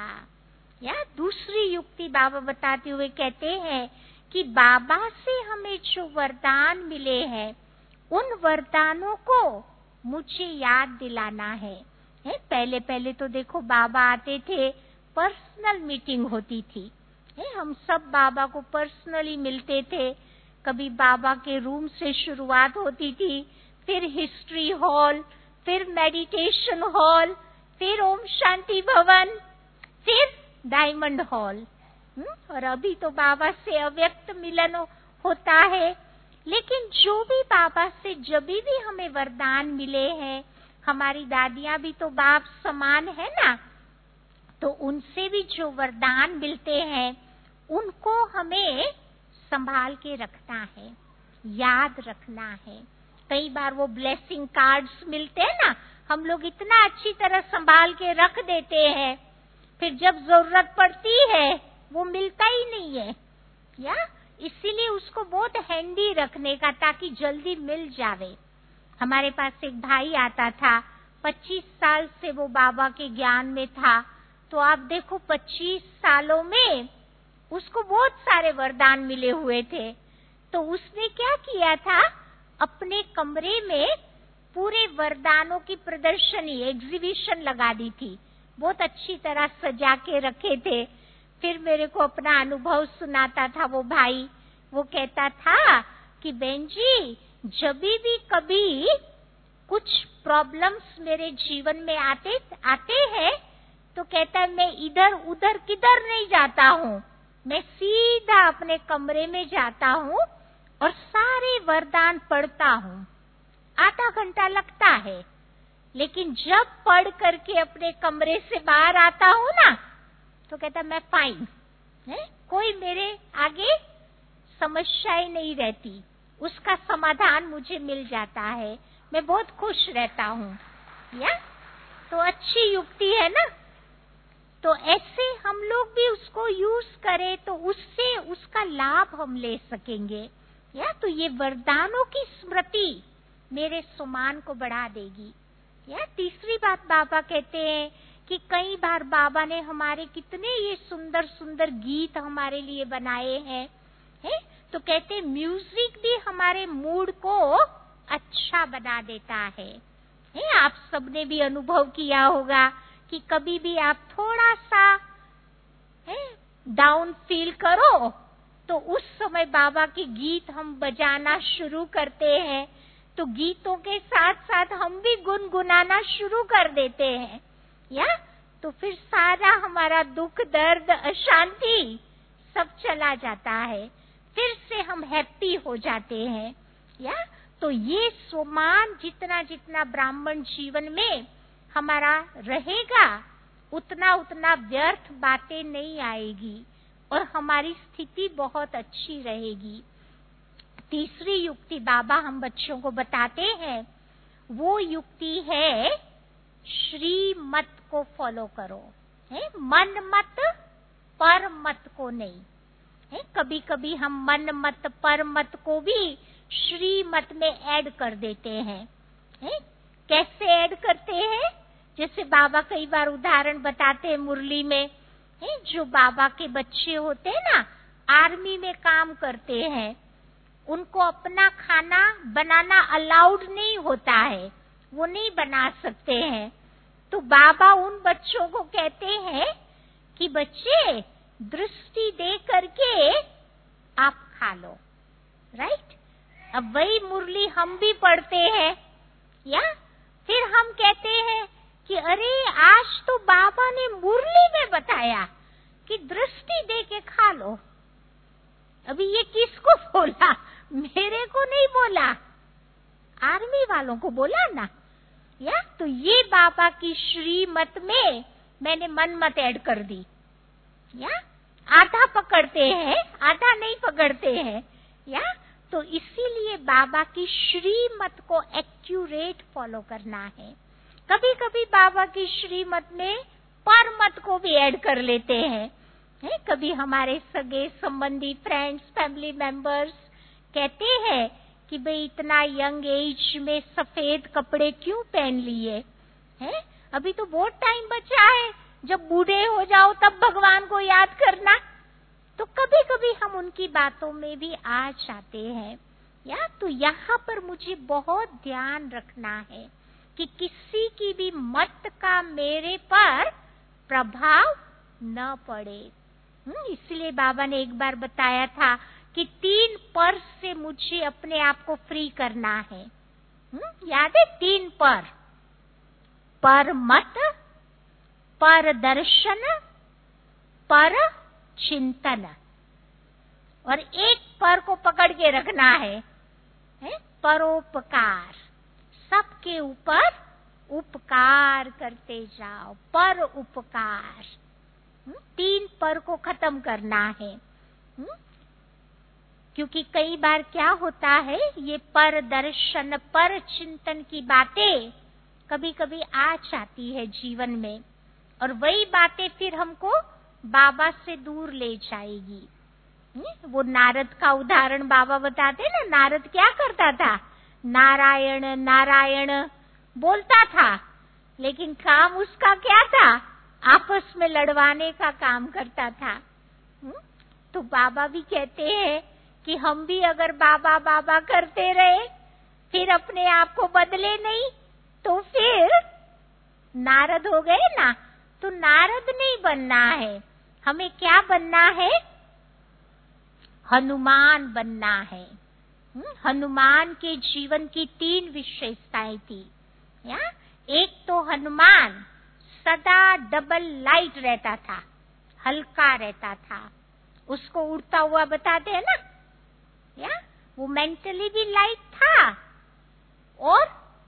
या दूसरी युक्ति बाबा बताते हुए कहते हैं कि बाबा से हमें जो वरदान मिले हैं उन वरदानों को मुझे याद दिलाना है। पहले पहले तो देखो बाबा आते थे, पर्सनल मीटिंग होती थी, हम सब बाबा को पर्सनली मिलते थे। कभी बाबा के रूम से शुरुआत होती थी, फिर हिस्ट्री हॉल, फिर मेडिटेशन हॉल, फिर ओम शांति भवन, फिर डायमंड हॉल, और अभी तो बाबा से अव्यक्त मिलन होता है। लेकिन जो भी बाबा से जब भी हमें वरदान मिले हैं, हमारी दादियां भी तो बाप समान है ना, तो उनसे भी जो वरदान मिलते हैं उनको हमें संभाल के रखना है, याद रखना है। कई बार वो ब्लेसिंग कार्ड्स मिलते हैं ना, हम लोग इतना अच्छी तरह संभाल के रख देते हैं, फिर जब जरूरत पड़ती है वो मिलता ही नहीं है। या इसीलिए उसको बहुत हैंडी रखने का, ताकि जल्दी मिल जावे। हमारे पास एक भाई आता था, 25 साल से वो बाबा के ज्ञान में था, तो आप देखो 25 सालों में उसको बहुत सारे वरदान मिले हुए थे। तो उसने क्या किया था, अपने कमरे में पूरे वरदानों की प्रदर्शनी, एग्जीबिशन लगा दी थी, बहुत अच्छी तरह सजा के रखे थे। फिर मेरे को अपना अनुभव सुनाता था वो भाई, वो कहता था कि बहन जी जब भी कभी कुछ प्रॉब्लम्स मेरे जीवन में आते हैं तो कहता है मैं इधर उधर किधर नहीं जाता हूँ, मैं सीधा अपने कमरे में जाता हूँ और सारे वरदान पढ़ता हूँ। आधा घंटा लगता है, लेकिन जब पढ़ करके अपने कमरे से बाहर आता हूँ ना, तो कहता मैं फाइन है, कोई मेरे आगे समस्या ही नहीं रहती, उसका समाधान मुझे मिल जाता है, मैं बहुत खुश रहता हूँ। या तो अच्छी युक्ति है ना, तो ऐसे हम लोग भी उसको यूज करें तो उससे उसका लाभ हम ले सकेंगे। या तो ये वरदानों की स्मृति मेरे सम्मान को बढ़ा देगी। या तीसरी बात बाबा कहते हैं कि कई बार बाबा ने हमारे कितने ये सुंदर सुंदर गीत हमारे लिए बनाए हैं, तो कहते हैं म्यूजिक भी हमारे मूड को अच्छा बना देता है। आप सबने भी अनुभव किया होगा कि कभी भी आप थोड़ा सा डाउन फील करो तो उस समय बाबा के गीत हम बजाना शुरू करते हैं, तो गीतों के साथ साथ हम भी गुनगुनाना शुरू कर देते हैं। या तो फिर सारा हमारा दुख दर्द अशांति सब चला जाता है, फिर से हम हैप्पी हो जाते हैं। या तो ये सम्मान जितना जितना ब्राह्मण जीवन में हमारा रहेगा, उतना उतना व्यर्थ बातें नहीं आएगी और हमारी स्थिति बहुत अच्छी रहेगी। तीसरी युक्ति बाबा हम बच्चों को बताते हैं, वो युक्ति है श्रीमत को फॉलो करो, मन मत पर मत को नहीं। कभी कभी हम मन मत पर मत को भी श्रीमत में ऐड कर देते हैं। कैसे ऐड करते हैं? जैसे बाबा कई बार उदाहरण बताते हैं मुरली में, जो बाबा के बच्चे होते हैं ना, आर्मी में काम करते हैं, उनको अपना खाना बनाना अलाउड नहीं होता है, वो नहीं बना सकते हैं। तो बाबा उन बच्चों को कहते हैं कि बच्चे दृष्टि दे करके आप खा लो, राइट। अब वही मुरली हम भी पढ़ते हैं, या फिर हम कहते हैं कि अरे आज तो बाबा ने मुरली में बताया कि दृष्टि दे के खा लो। अभी ये किसको बोला? मेरे को नहीं बोला, आर्मी वालों को बोला ना, या तो ये बाबा की श्रीमत में मैंने मनमत ऐड कर दी, या आधा पकड़ते हैं आधा नहीं पकड़ते हैं, या तो इसीलिए बाबा की श्रीमत को एक्यूरेट फॉलो करना है। कभी कभी बाबा की श्रीमत में परमत को भी ऐड कर लेते हैं। कभी हमारे सगे संबंधी, फ्रेंड्स, फैमिली मेंबर्स कहते हैं कि भाई इतना यंग एज में सफेद कपड़े क्यों पहन लिए हैं? अभी तो बहुत टाइम बचा है, जब बूढ़े हो जाओ तब भगवान को याद करना। तो कभी कभी हम उनकी बातों में भी आ जाते हैं, या तो यहाँ पर मुझे बहुत ध्यान रखना है कि किसी की भी मत का मेरे पर प्रभाव न पड़े। इसलिए बाबा ने एक बार बताया था कि 3 पर से मुझे अपने आप को फ्री करना है। याद है 3 पर? पर मत, पर दर्शन, पर चिंतन, और एक पर को पकड़ के रखना है, परोपकार। सबके ऊपर उपकार करते जाओ, पर उपकार। 3 पर को खत्म करना है। क्योंकि कई बार क्या होता है, ये पर दर्शन, पर चिंतन की बातें कभी कभी आ जाती है जीवन में, और वही बातें फिर हमको बाबा से दूर ले जाएगी। वो नारद का उदाहरण बाबा बताते ना, नारद क्या करता था? नारायण नारायण बोलता था, लेकिन काम उसका क्या था? आपस में लड़वाने का काम करता था। तो बाबा भी कहते हैं कि हम भी अगर बाबा बाबा करते रहे, फिर अपने आप को बदले नहीं, तो फिर नारद हो गए ना। तो नारद नहीं बनना है, हमें क्या बनना है? हनुमान बनना है। हनुमान के जीवन की 3 विशेषताएं थी, या एक तो हनुमान सदा डबल लाइट रहता था, हल्का रहता था, उसको उड़ता हुआ बताते हैं ना, या वो मेंटली भी लाइट था और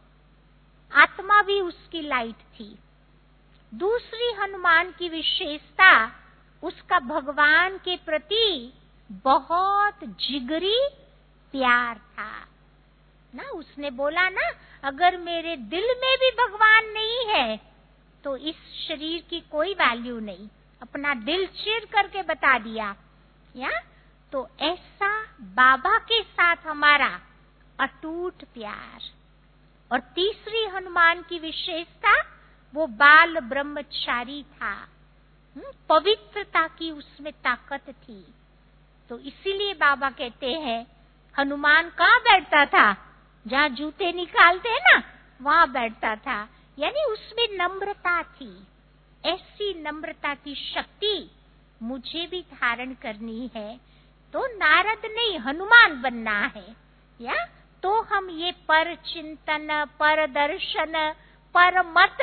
आत्मा भी उसकी लाइट थी। दूसरी हनुमान की विशेषता, उसका भगवान के प्रति बहुत जिगरी प्यार था ना। उसने बोला ना, अगर मेरे दिल में भी भगवान नहीं है तो इस शरीर की कोई वैल्यू नहीं। अपना दिल चीर करके बता दिया, या तो ऐसा बाबा के साथ हमारा अटूट प्यार। और तीसरी हनुमान की विशेषता, वो बाल ब्रह्मचारी था, पवित्रता की उसमें ताकत थी। तो इसीलिए बाबा कहते हैं हनुमान कहाँ बैठता था? जहाँ जूते निकालते हैं ना, वहां बैठता था। यानी उसमें नम्रता थी। ऐसी नम्रता की शक्ति मुझे भी धारण करनी है, तो नारद नहीं हनुमान बनना है, या तो हम ये पर चिंतन, पर दर्शन, पर मत,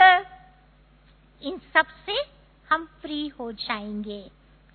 इन सब से हम फ्री हो जाएंगे।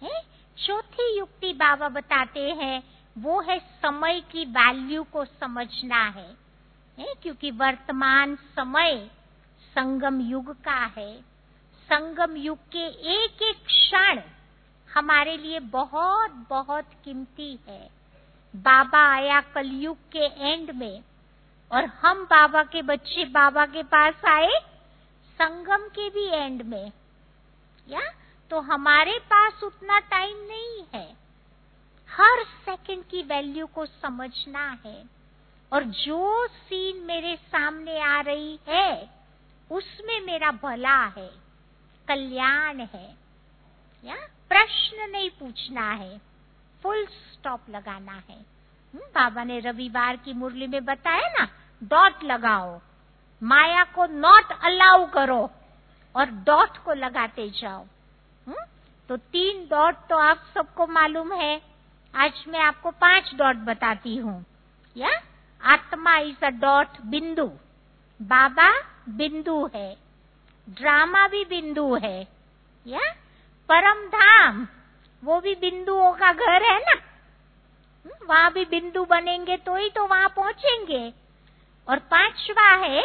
चौथी युक्ति बाबा बताते हैं, वो है समय की वैल्यू को समझना है। क्योंकि वर्तमान समय संगम युग का है। संगम युग के एक एक क्षण हमारे लिए बहुत बहुत कीमती है। बाबा आया कलयुग के एंड में, और हम बाबा के बच्चे बाबा के पास आए संगम के भी एंड में, या तो हमारे पास उतना टाइम नहीं है। हर सेकंड की वैल्यू को समझना है, और जो सीन मेरे सामने आ रही है उसमें मेरा भला है, कल्याण है, या प्रश्न नहीं पूछना है, फुल स्टॉप लगाना है। बाबा ने रविवार की मुरली में बताया ना, डॉट लगाओ, माया को नॉट अलाउ करो और डॉट को लगाते जाओ। तो 3 डॉट तो आप सबको मालूम है, आज मैं आपको 5 डॉट बताती हूँ। या आत्मा इज अ डॉट, बिंदु, बाबा बिंदु है, ड्रामा भी बिंदु है, या परम धाम वो भी बिंदुओं का घर है ना, वहां भी बिंदु बनेंगे तो ही तो वहां पहुंचेंगे। और 5वां है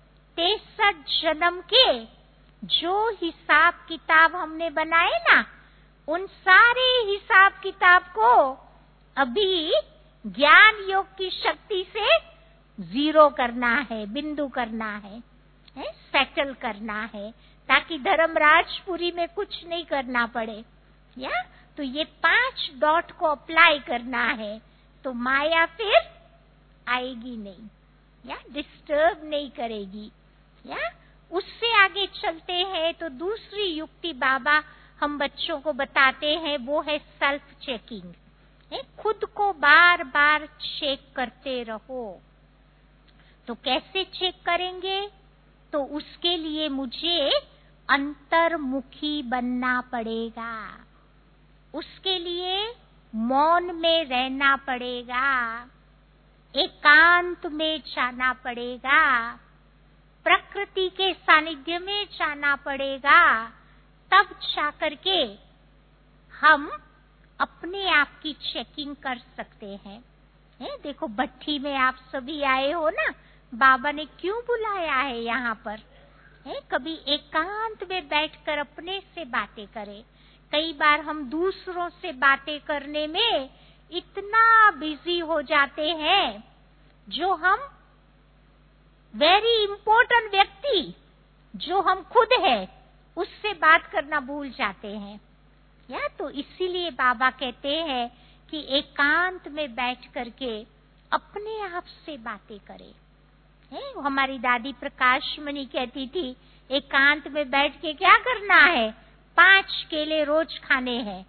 63 जन्म के जो हिसाब किताब हमने बनाए ना, उन सारे हिसाब किताब को अभी ज्ञान योग की शक्ति से 0 करना है, बिंदु करना है, सेटल करना है, ताकि धर्मराजपुरी में कुछ नहीं करना पड़े। या तो ये 5 डॉट को अप्लाई करना है, तो माया फिर आएगी नहीं, या डिस्टर्ब नहीं करेगी। या उससे आगे चलते हैं तो दूसरी युक्ति बाबा हम बच्चों को बताते हैं, वो है सेल्फ चेकिंग। खुद को बार बार चेक करते रहो। तो कैसे चेक करेंगे? तो उसके लिए मुझे अंतर्मुखी बनना पड़ेगा, उसके लिए मौन में रहना पड़ेगा, एकांत में जाना पड़ेगा, प्रकृति के सानिध्य में जाना पड़ेगा। तब जाकर के हम अपने आप की चेकिंग कर सकते हैं। देखो भट्ठी में आप सभी आए हो ना, बाबा ने क्यों बुलाया है यहाँ पर? कभी एकांत में बैठकर अपने से बातें करें। कई बार हम दूसरों से बातें करने में इतना बिजी हो जाते हैं, जो हम वेरी इंपॉर्टेंट व्यक्ति जो हम खुद है उससे बात करना भूल जाते हैं। या तो इसीलिए बाबा कहते हैं कि एकांत में बैठ करके अपने आप से बातें करें। हमारी दादी प्रकाश मणि कहती थी, एकांत में बैठ के क्या करना है? 5 केले रोज खाने हैं।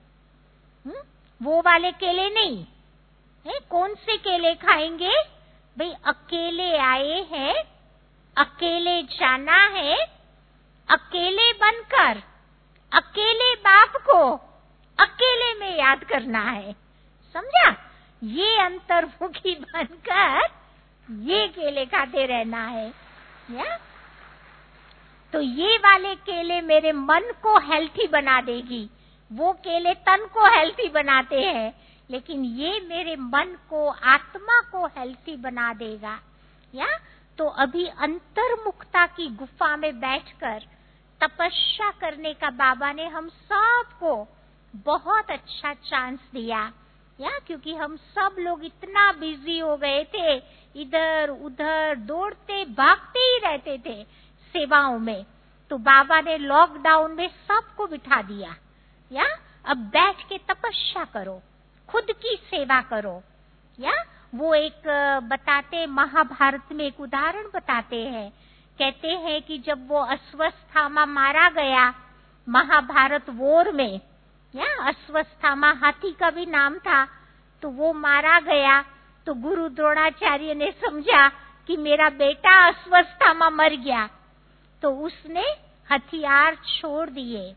वो वाले केले नहीं। कौन से केले खाएंगे? भाई अकेले आए हैं, अकेले जाना है, अकेले बनकर अकेले बाप को अकेले में याद करना है। समझा? ये अंतर्मुखी बनकर ये केले खाते रहना है। या तो ये वाले केले मेरे मन को हेल्थी बना देगी। वो केले तन को हेल्थी बनाते हैं, लेकिन ये मेरे मन को, आत्मा को हेल्थी बना देगा। या तो अभी अंतर्मुखता की गुफा में बैठकर तपस्या करने का बाबा ने हम सबको बहुत अच्छा चांस दिया। या क्योंकि हम सब लोग इतना बिजी हो गए थे, इधर उधर दौड़ते भागते ही रहते थे सेवाओं में, तो बाबा ने लॉकडाउन में सबको बिठा दिया। या अब बैठ के तपस्या करो, खुद की सेवा करो। या वो एक बताते, महाभारत में एक उदाहरण बताते हैं। कहते हैं कि जब वो अश्वत्थामा मारा गया महाभारत वॉर में, या अश्वत्थामा हाथी का भी नाम था, तो वो मारा गया, तो गुरु द्रोणाचार्य ने समझा कि मेरा बेटा अश्वत्थामा मर गया, तो उसने हथियार छोड़ दिए।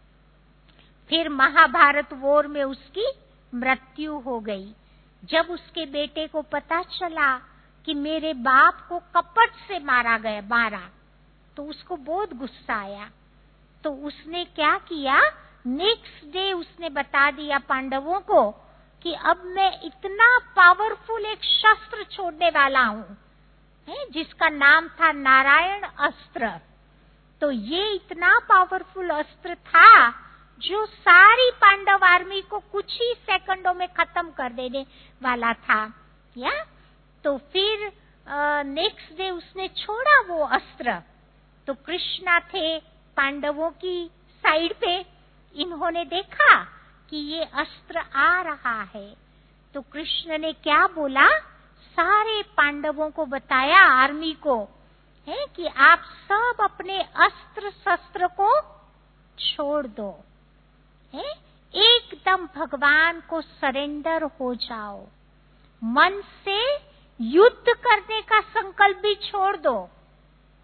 फिर महाभारत वॉर में उसकी मृत्यु हो गई। जब उसके बेटे को पता चला कि मेरे बाप को कपट से मारा, तो उसको बहुत गुस्सा आया। तो उसने क्या किया, नेक्स्ट डे उसने बता दिया पांडवों को कि अब मैं इतना पावरफुल एक शस्त्र छोड़ने वाला हूँ, जिसका नाम था नारायण अस्त्र। तो ये इतना पावरफुल अस्त्र था जो सारी पांडव आर्मी को कुछ ही सेकंडों में खत्म कर देने वाला था। या तो फिर नेक्स्ट डे उसने छोड़ा वो अस्त्र। तो कृष्णा थे पांडवों की साइड पे, इन्होंने देखा कि ये अस्त्र आ रहा है, तो कृष्ण ने क्या बोला, सारे पांडवों को बताया, आर्मी को, है कि आप सब अपने अस्त्र शस्त्र को छोड़ दो, है एकदम भगवान को सरेंडर हो जाओ, मन से युद्ध करने का संकल्प भी छोड़ दो।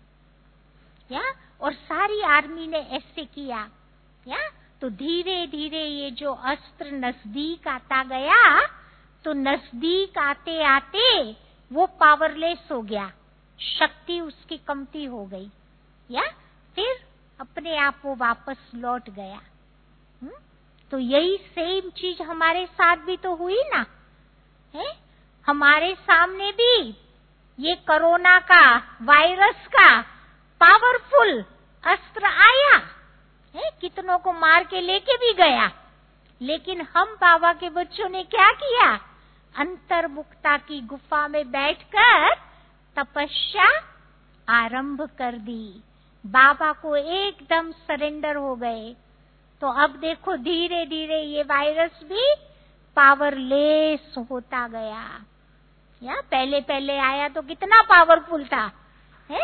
या, और सारी आर्मी ने ऐसे किया, या। तो धीरे धीरे ये जो अस्त्र नजदीक आता गया, तो नजदीक आते आते वो पावरलेस हो गया, शक्ति उसकी कमती हो गई, या फिर अपने आप वो वापस लौट गया। तो यही सेम चीज हमारे साथ भी तो हुई ना, है? हमारे सामने भी ये कोरोना का, वायरस का पावरफुल अस्त्र आया, है? कितनों को मार के लेके भी गया, लेकिन हम बाबा के बच्चों ने क्या किया? अंतर्मुखता की गुफा में बैठकर तपस्या आरंभ कर दी, बाबा को एकदम सरेंडर हो गए। तो अब देखो धीरे धीरे ये वायरस भी पावरलेस होता गया, या पहले पहले आया तो कितना पावरफुल था, है?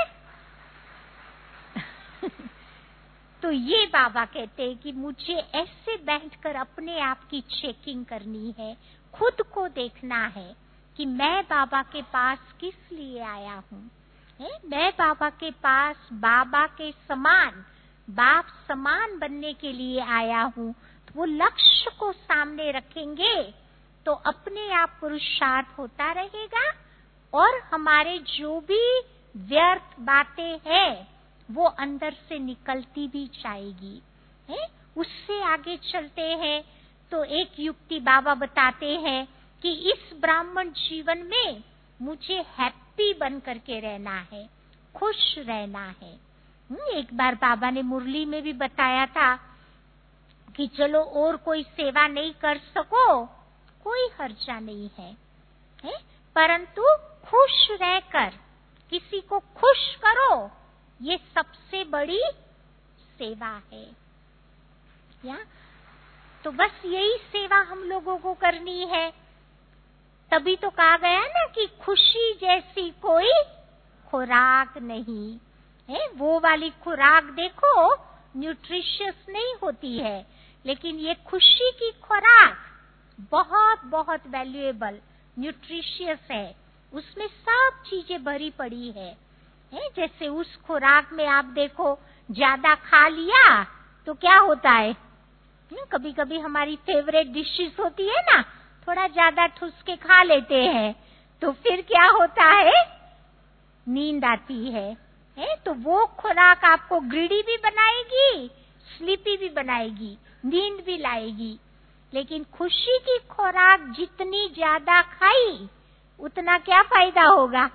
तो ये बाबा कहते हैं कि मुझे ऐसे बैठकर अपने आप की चेकिंग करनी है, खुद को देखना है कि मैं बाबा के पास किस लिए आया हूँ। मैं बाबा के पास बाबा के समान, बाप समान बनने के लिए आया हूँ। तो वो लक्ष्य को सामने रखेंगे तो अपने आप पुरुषार्थ होता रहेगा, और हमारे जो भी व्यर्थ बातें हैं वो अंदर से निकलती भी जाएगी, है? उससे आगे चलते हैं तो एक युक्ति बाबा बताते हैं कि इस ब्राह्मण जीवन में मुझे हैप्पी बन करके रहना है, खुश रहना है। एक बार बाबा ने मुरली में भी बताया था कि चलो और कोई सेवा नहीं कर सको, कोई हर्जा नहीं है, परंतु खुश रहकर किसी को खुश करो, ये सबसे बड़ी सेवा है, या? तो बस यही सेवा हम लोगों को करनी है। तभी तो कहा गया ना कि खुशी जैसी कोई खुराक नहीं है। वो वाली खुराक देखो न्यूट्रिशियस नहीं होती है, लेकिन ये खुशी की खुराक बहुत बहुत वैल्यूएबल, न्यूट्रिशियस है। उसमें सब चीजें भरी पड़ी है। जैसे उस खुराक में आप देखो ज्यादा खा लिया तो क्या होता है, कभी कभी हमारी फेवरेट डिशेस होती है ना, थोड़ा ज्यादा ठूस के खा लेते हैं तो फिर क्या होता है, नींद आती है। तो वो खुराक आपको ग्रीडी भी बनाएगी, स्लीपी भी बनाएगी, नींद भी लाएगी। लेकिन खुशी की खुराक जितनी ज्यादा खाई उतना क्या फायदा होगा,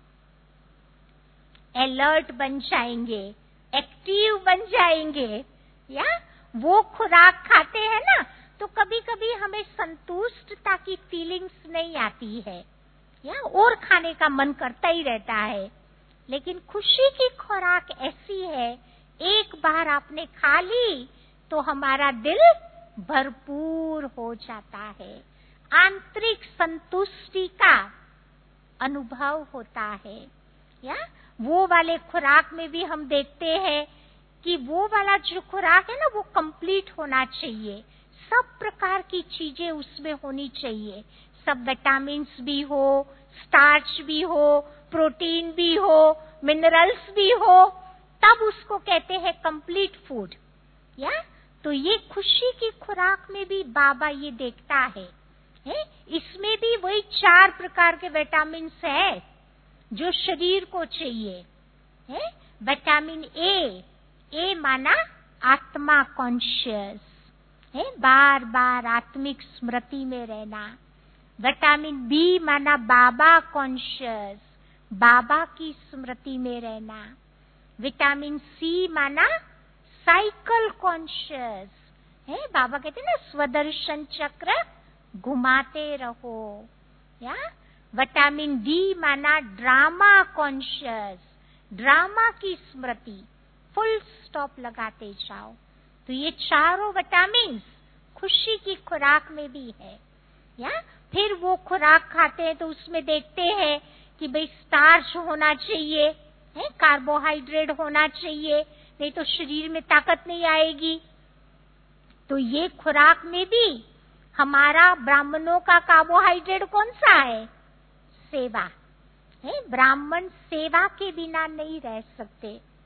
अलर्ट बन जाएंगे, एक्टिव बन जाएंगे। या वो खुराक खाते हैं ना तो कभी कभी हमें संतुष्टता की फीलिंग्स नहीं आती है, या और खाने का मन करता ही रहता है। लेकिन खुशी की खुराक ऐसी है, एक बार आपने खा ली तो हमारा दिल भरपूर हो जाता है, आंतरिक संतुष्टि का अनुभव होता है। या वो वाले खुराक में भी हम देखते हैं कि वो वाला जो खुराक है ना वो कंप्लीट होना चाहिए, सब प्रकार की चीजें उसमें होनी चाहिए, सब विटामिन्स भी हो, स्टार्च भी हो, प्रोटीन भी हो, मिनरल्स भी हो, तब उसको कहते हैं कंप्लीट फूड। या तो ये खुशी की खुराक में भी बाबा ये देखता है, इसमें भी वही 4 प्रकार के विटामिन्स है जो शरीर को चाहिए। विटामिन ए माना आत्मा कॉन्शियस, बार बार आत्मिक स्मृति में रहना। विटामिन बी माना बाबा कॉन्शियस, बाबा की स्मृति में रहना। विटामिन सी माना साइकिल कॉन्शियस, बाबा कहते हैं ना स्वदर्शन चक्र घुमाते रहो। या विटामिन डी माना ड्रामा कॉन्शियस, ड्रामा की स्मृति, फुल स्टॉप लगाते जाओ। तो ये चारों विटामिन खुशी की खुराक में भी है। या फिर वो खुराक खाते हैं तो उसमें देखते हैं कि भाई स्टार्च होना चाहिए, कार्बोहाइड्रेट होना चाहिए, नहीं तो शरीर में ताकत नहीं आएगी। तो ये खुराक में भी हमारा ब्राह्मणों का कार्बोहाइड्रेट कौन सा है, सेवा। ब्राह्मण सेवा के बिना नहीं रह सकते।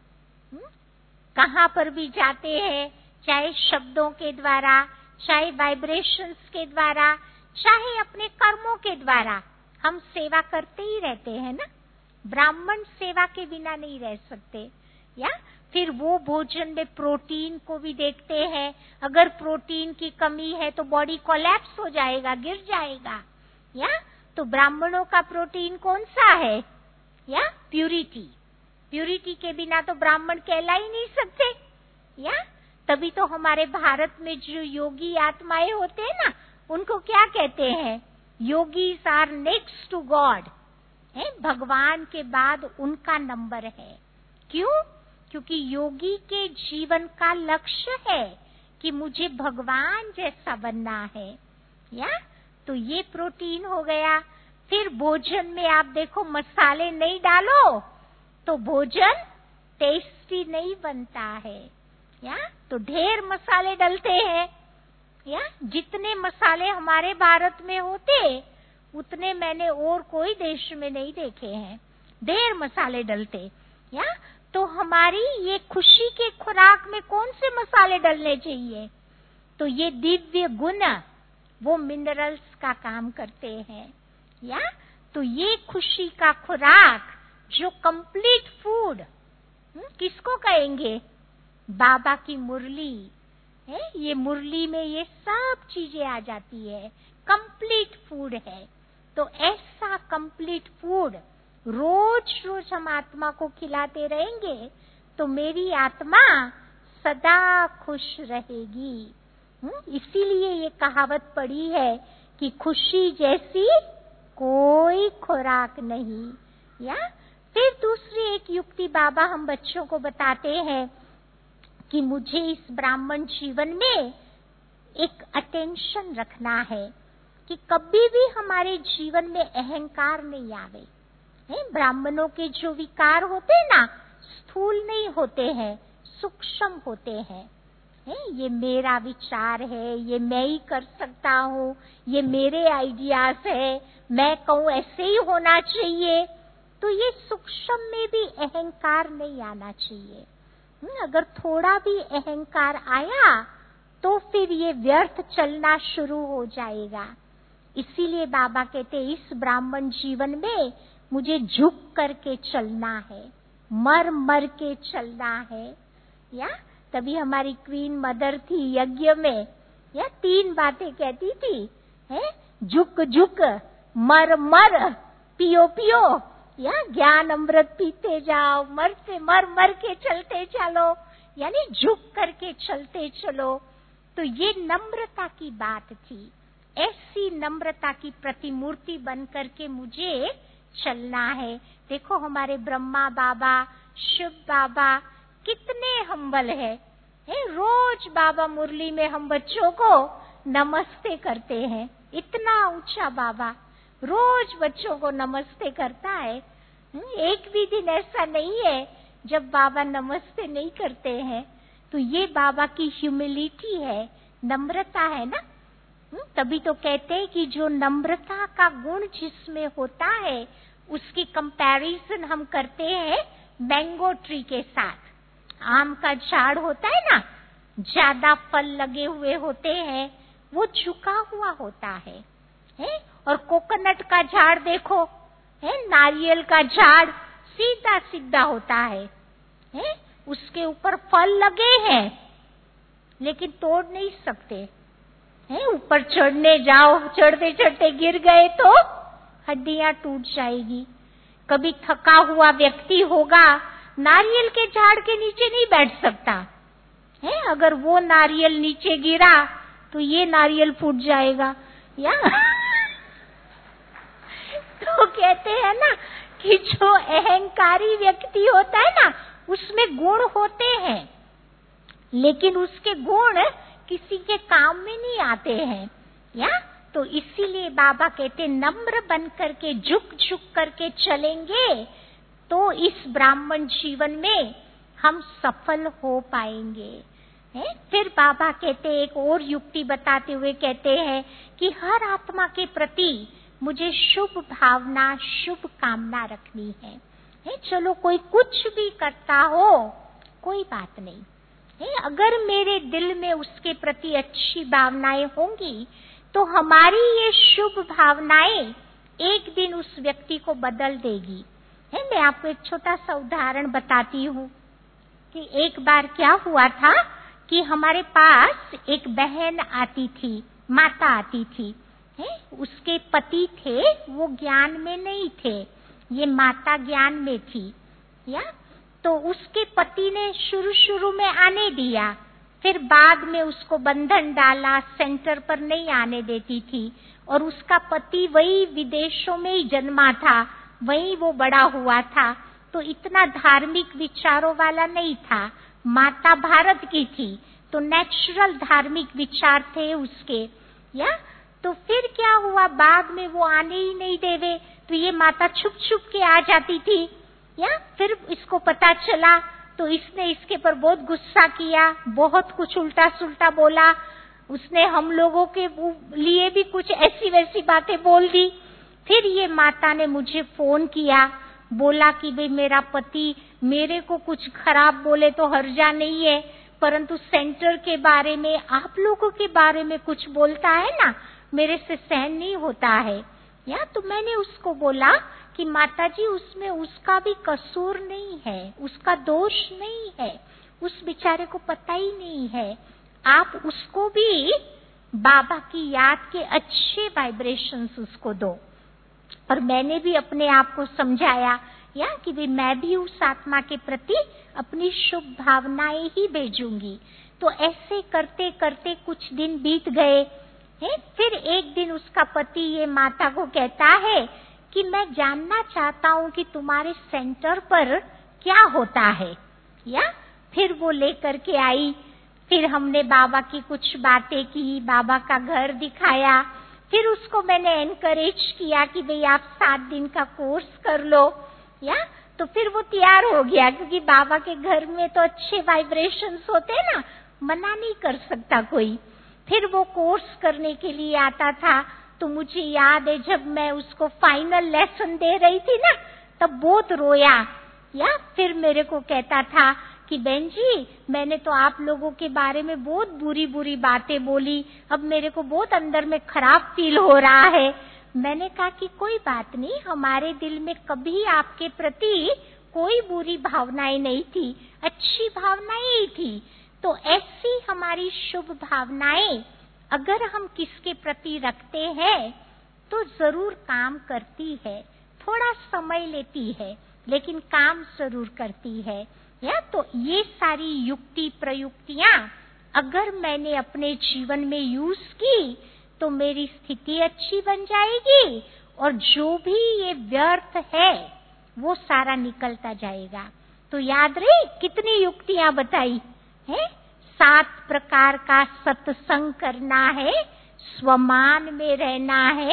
कहाँ पर भी जाते हैं, चाहे शब्दों के द्वारा, चाहे वाइब्रेशंस के द्वारा, चाहे अपने कर्मों के द्वारा, हम सेवा करते ही रहते हैं ना। ब्राह्मण सेवा के बिना नहीं रह सकते। या फिर वो भोजन में प्रोटीन को भी देखते हैं, अगर प्रोटीन की कमी है तो बॉडी कोलैप्स हो जाएगा, गिर जाएगा। या तो ब्राह्मणों का प्रोटीन कौन सा है? या प्यूरिटी। प्यूरिटी के बिना तो ब्राह्मण कहला ही नहीं सकते। या तभी तो हमारे भारत में जो योगी आत्माएं होते हैं ना, उनको क्या कहते हैं? Yogis are next to God. भगवान के बाद उनका नंबर है। क्यों? क्योंकि योगी के जीवन का लक्ष्य है कि मुझे भगवान जैसा बनना है। या तो ये प्रोटीन हो गया। फिर भोजन में आप देखो, मसाले नहीं डालो तो भोजन टेस्टी नहीं बनता है। या तो ढेर मसाले डलते हैं। या जितने मसाले हमारे भारत में होते, उतने मैंने और कोई देश में नहीं देखे हैं। ढेर मसाले डलते। या तो हमारी ये खुशी के खुराक में कौन से मसाले डलने चाहिए? तो ये दिव्य गुण, वो मिनरल्स का काम करते हैं। या तो ये खुशी का खुराक, जो कंप्लीट फूड, किसको कहेंगे? बाबा की मुरली है। ये मुरली में ये सब चीजें आ जाती है, कंप्लीट फूड है। तो ऐसा कंप्लीट फूड रोज रोज हम आत्मा को खिलाते रहेंगे तो मेरी आत्मा सदा खुश रहेगी। इसीलिए ये कहावत पड़ी है कि खुशी जैसी कोई खुराक नहीं। या फिर दूसरी एक युक्ति बाबा हम बच्चों को बताते हैं कि मुझे इस ब्राह्मण जीवन में एक अटेंशन रखना है कि कभी भी हमारे जीवन में अहंकार नहीं आवे। ब्राह्मणों के जो विकार होते हैं ना, स्थूल नहीं होते हैं, सूक्ष्म होते हैं। ये मेरा विचार है, ये मैं ही कर सकता हूँ, ये मेरे आइडियाज है, मैं कहूँ ऐसे ही होना चाहिए। तो ये सूक्ष्म में भी अहंकार नहीं आना चाहिए। अगर थोड़ा भी अहंकार आया तो फिर ये व्यर्थ चलना शुरू हो जाएगा। इसीलिए बाबा कहते इस ब्राह्मण जीवन में मुझे झुक करके चलना है, मर मर के चलना है। या तभी हमारी क्वीन मदर थी यज्ञ में, या 3 बातें कहती थी, झुक झुक, मर मर, पियो पियो, या ज्ञान अमृत पीते जाओ, मर से मर मर के चलते चलो, यानी झुक करके चलते चलो। तो ये नम्रता की बात थी। ऐसी नम्रता की प्रतिमूर्ति बन करके मुझे चलना है। देखो हमारे ब्रह्मा बाबा, शिव बाबा कितने हम्बल है। रोज बाबा मुरली में हम बच्चों को नमस्ते करते हैं। इतना ऊंचा बाबा रोज बच्चों को नमस्ते करता है। एक भी दिन ऐसा नहीं है जब बाबा नमस्ते नहीं करते हैं। तो ये बाबा की ह्यूमिलिटी है, नम्रता है ना। तभी तो कहते हैं कि जो नम्रता का गुण जिसमें होता है, उसकी कंपैरिजन हम करते हैं मैंगो ट्री के साथ। आम का झाड़ होता है ना, ज्यादा फल लगे हुए होते हैं, वो झुका हुआ होता है। और कोकोनट का झाड़ देखो, नारियल का झाड़ सीधा सीधा होता है। उसके ऊपर फल लगे हैं लेकिन तोड़ नहीं सकते। ऊपर चढ़ने जाओ, चढ़ते चढ़ते गिर गए तो हड्डियां टूट जाएगी। कभी थका हुआ व्यक्ति होगा, नारियल के झाड़ के नीचे नहीं बैठ सकता। अगर वो नारियल नीचे गिरा तो ये नारियल फूट जाएगा। या तो कहते हैं ना कि जो अहंकारी व्यक्ति होता है ना, उसमें गुण होते हैं लेकिन उसके गुण किसी के काम में नहीं आते हैं। या तो इसीलिए बाबा कहते नम्र बन करके, झुक झुक करके चलेंगे तो इस ब्राह्मण जीवन में हम सफल हो पाएंगे। फिर बाबा कहते एक और युक्ति बताते हुए कहते हैं कि हर आत्मा के प्रति मुझे शुभ भावना, शुभ कामना रखनी है। चलो कोई कुछ भी करता हो, कोई बात नहीं है। अगर मेरे दिल में उसके प्रति अच्छी भावनाएं होंगी तो हमारी ये शुभ भावनाएं एक दिन उस व्यक्ति को बदल देगी है। मैं आपको एक छोटा सा उदाहरण बताती हूँ कि एक बार क्या हुआ था कि हमारे पास एक बहन आती थी, माता आती थी है। उसके पति थे, वो ज्ञान में नहीं थे, ये माता ज्ञान में थी या। तो उसके पति ने शुरू में आने दिया, फिर बाद में उसको बंधन डाला, सेंटर पर नहीं आने देती थी। और उसका पति वही विदेशों में ही जन्मा था, वहीं वो बड़ा हुआ था, तो इतना धार्मिक विचारों वाला नहीं था। माता भारत की थी तो नेचुरल धार्मिक विचार थे उसके या। तो फिर क्या हुआ, बाद में वो आने ही नहीं देवे, तो ये माता छुप छुप के आ जाती थी या। फिर इसको पता चला तो इसने इसके पर बहुत गुस्सा किया, बहुत कुछ उल्टा सुल्टा बोला। उसने हम लोगों के लिए भी कुछ ऐसी वैसी बातें बोल दी। फिर ये माता ने मुझे फोन किया, बोला कि भाई मेरा पति मेरे को कुछ खराब बोले तो हर्जा नहीं है, परंतु सेंटर के बारे में, आप लोगों के बारे में कुछ बोलता है ना, मेरे से सहन नहीं होता है या। तो मैंने उसको बोला कि माताजी उसमें उसका भी कसूर नहीं है, उसका दोष नहीं है, उस बेचारे को पता ही नहीं है। आप उसको भी बाबा की याद के अच्छे वाइब्रेशंस उसको दो। और मैंने भी अपने आप को समझाया या कि भाई मैं भी उस आत्मा के प्रति अपनी शुभ भावनाएं ही भेजूंगी। तो ऐसे करते करते कुछ दिन बीत गए हैं। फिर एक दिन उसका पति ये माता को कहता है कि मैं जानना चाहता हूँ कि तुम्हारे सेंटर पर क्या होता है या। फिर वो लेकर के आई, फिर हमने बाबा की कुछ बातें की, बाबा का घर दिखाया। फिर उसको मैंने एनकरेज किया कि भाई आप 7 दिन का कोर्स कर लो या। तो फिर वो तैयार हो गया, क्योंकि बाबा के घर में तो अच्छे वाइब्रेशंस होते हैं ना, मना नहीं कर सकता कोई। फिर वो कोर्स करने के लिए आता था। तो मुझे याद है जब मैं उसको फाइनल लेसन दे रही थी ना, तब बहुत रोया या। फिर मेरे को कहता था कि बहन जी मैंने तो आप लोगों के बारे में बहुत बुरी बुरी बातें बोली, अब मेरे को बहुत अंदर में खराब फील हो रहा है। मैंने कहा कि कोई बात नहीं, हमारे दिल में कभी आपके प्रति कोई बुरी भावनाएं नहीं थी, अच्छी भावनाएं ही थी। तो ऐसी हमारी शुभ भावनाएं अगर हम किसके प्रति रखते हैं तो जरूर काम करती है। थोड़ा समय लेती है लेकिन काम जरूर करती है या। तो ये सारी युक्ति प्रयुक्तियां अगर मैंने अपने जीवन में यूज की तो मेरी स्थिति अच्छी बन जाएगी और जो भी ये व्यर्थ है वो सारा निकलता जाएगा। तो याद रहे कितनी युक्तियां बताई है। 7 प्रकार का सत्संग करना है, स्वमान में रहना है,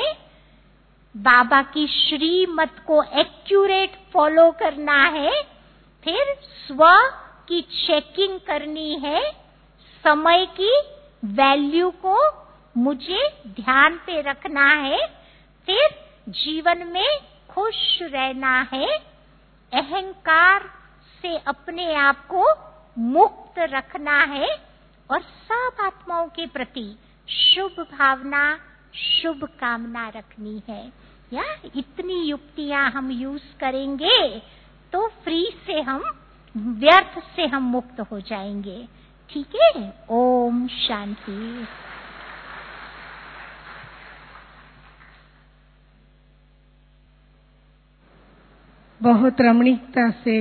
बाबा की श्रीमत को एक्यूरेट फॉलो करना है, फिर स्व की चेकिंग करनी है, समय की वैल्यू को मुझे ध्यान पे रखना है, फिर जीवन में खुश रहना है, अहंकार से अपने आप को मुक्त रखना है और सब आत्माओं के प्रति शुभ भावना, शुभ कामना रखनी है या। इतनी युक्तियां हम यूज करेंगे तो फ्री से हम, व्यर्थ से हम मुक्त हो जाएंगे। ठीक है। ओम शांति। बहुत रमणीकता से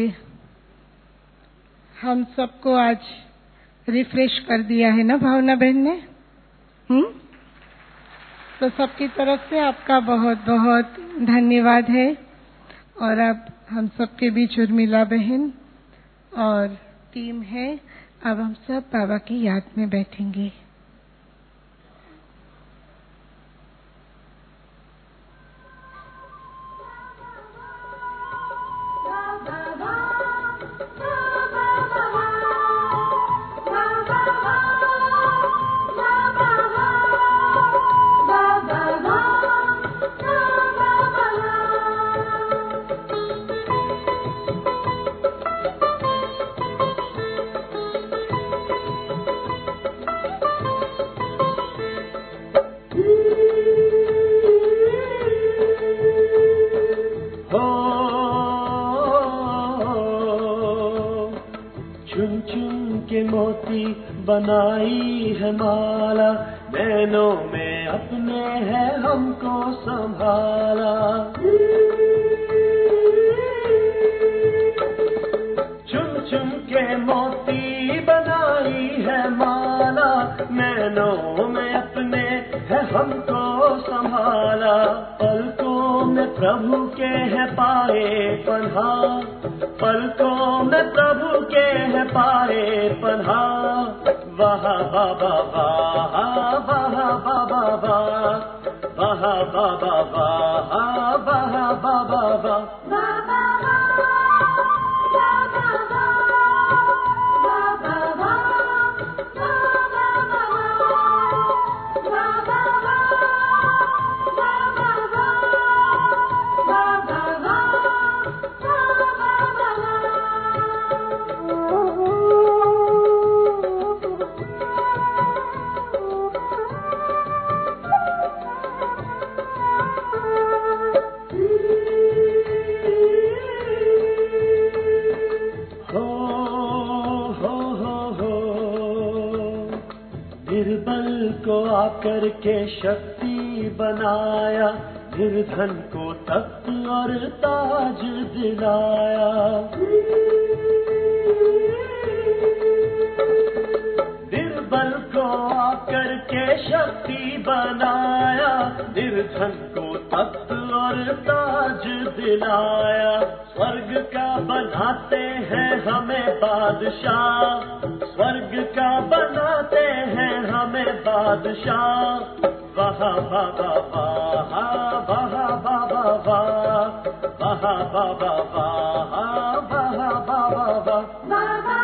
हम सबको आज रिफ्रेश कर दिया है ना भावना बहन ने। तो सबकी तरफ से आपका बहुत बहुत धन्यवाद है। और अब हम सबके बीच उर्मिला बहन और टीम है। अब हम सब बाबा की याद में बैठेंगे। बनाई है माला, नैनों में अपने है हमको संभाला। चुन चुन के मोती बनाई है माला, नैनों में अपने है हमको संभाला। पलकों में प्रभु के है पाए पन्हा, पलकों में प्रभु के है पाए पन्हा। वाह बाबा वाह, वाह बाबा वाह, वाह बाबा वाह, वाह बाबा वाह। निर्बल को आकर के शक्ति बनाया, निर्धन को तख्त और ताज दिलाया। निर्बल को आकर के शक्ति बनाया, निर्धन को तख्त और ताज दिलाया। स्वर्ग का बनाते हैं हमें बादशाह, स्वर्ग का बनाते हैं हमें बादशाह। वाह बाबा वाह, वाह बाबा वाह, वाह बाबा वाह, वाह बाबा वाह।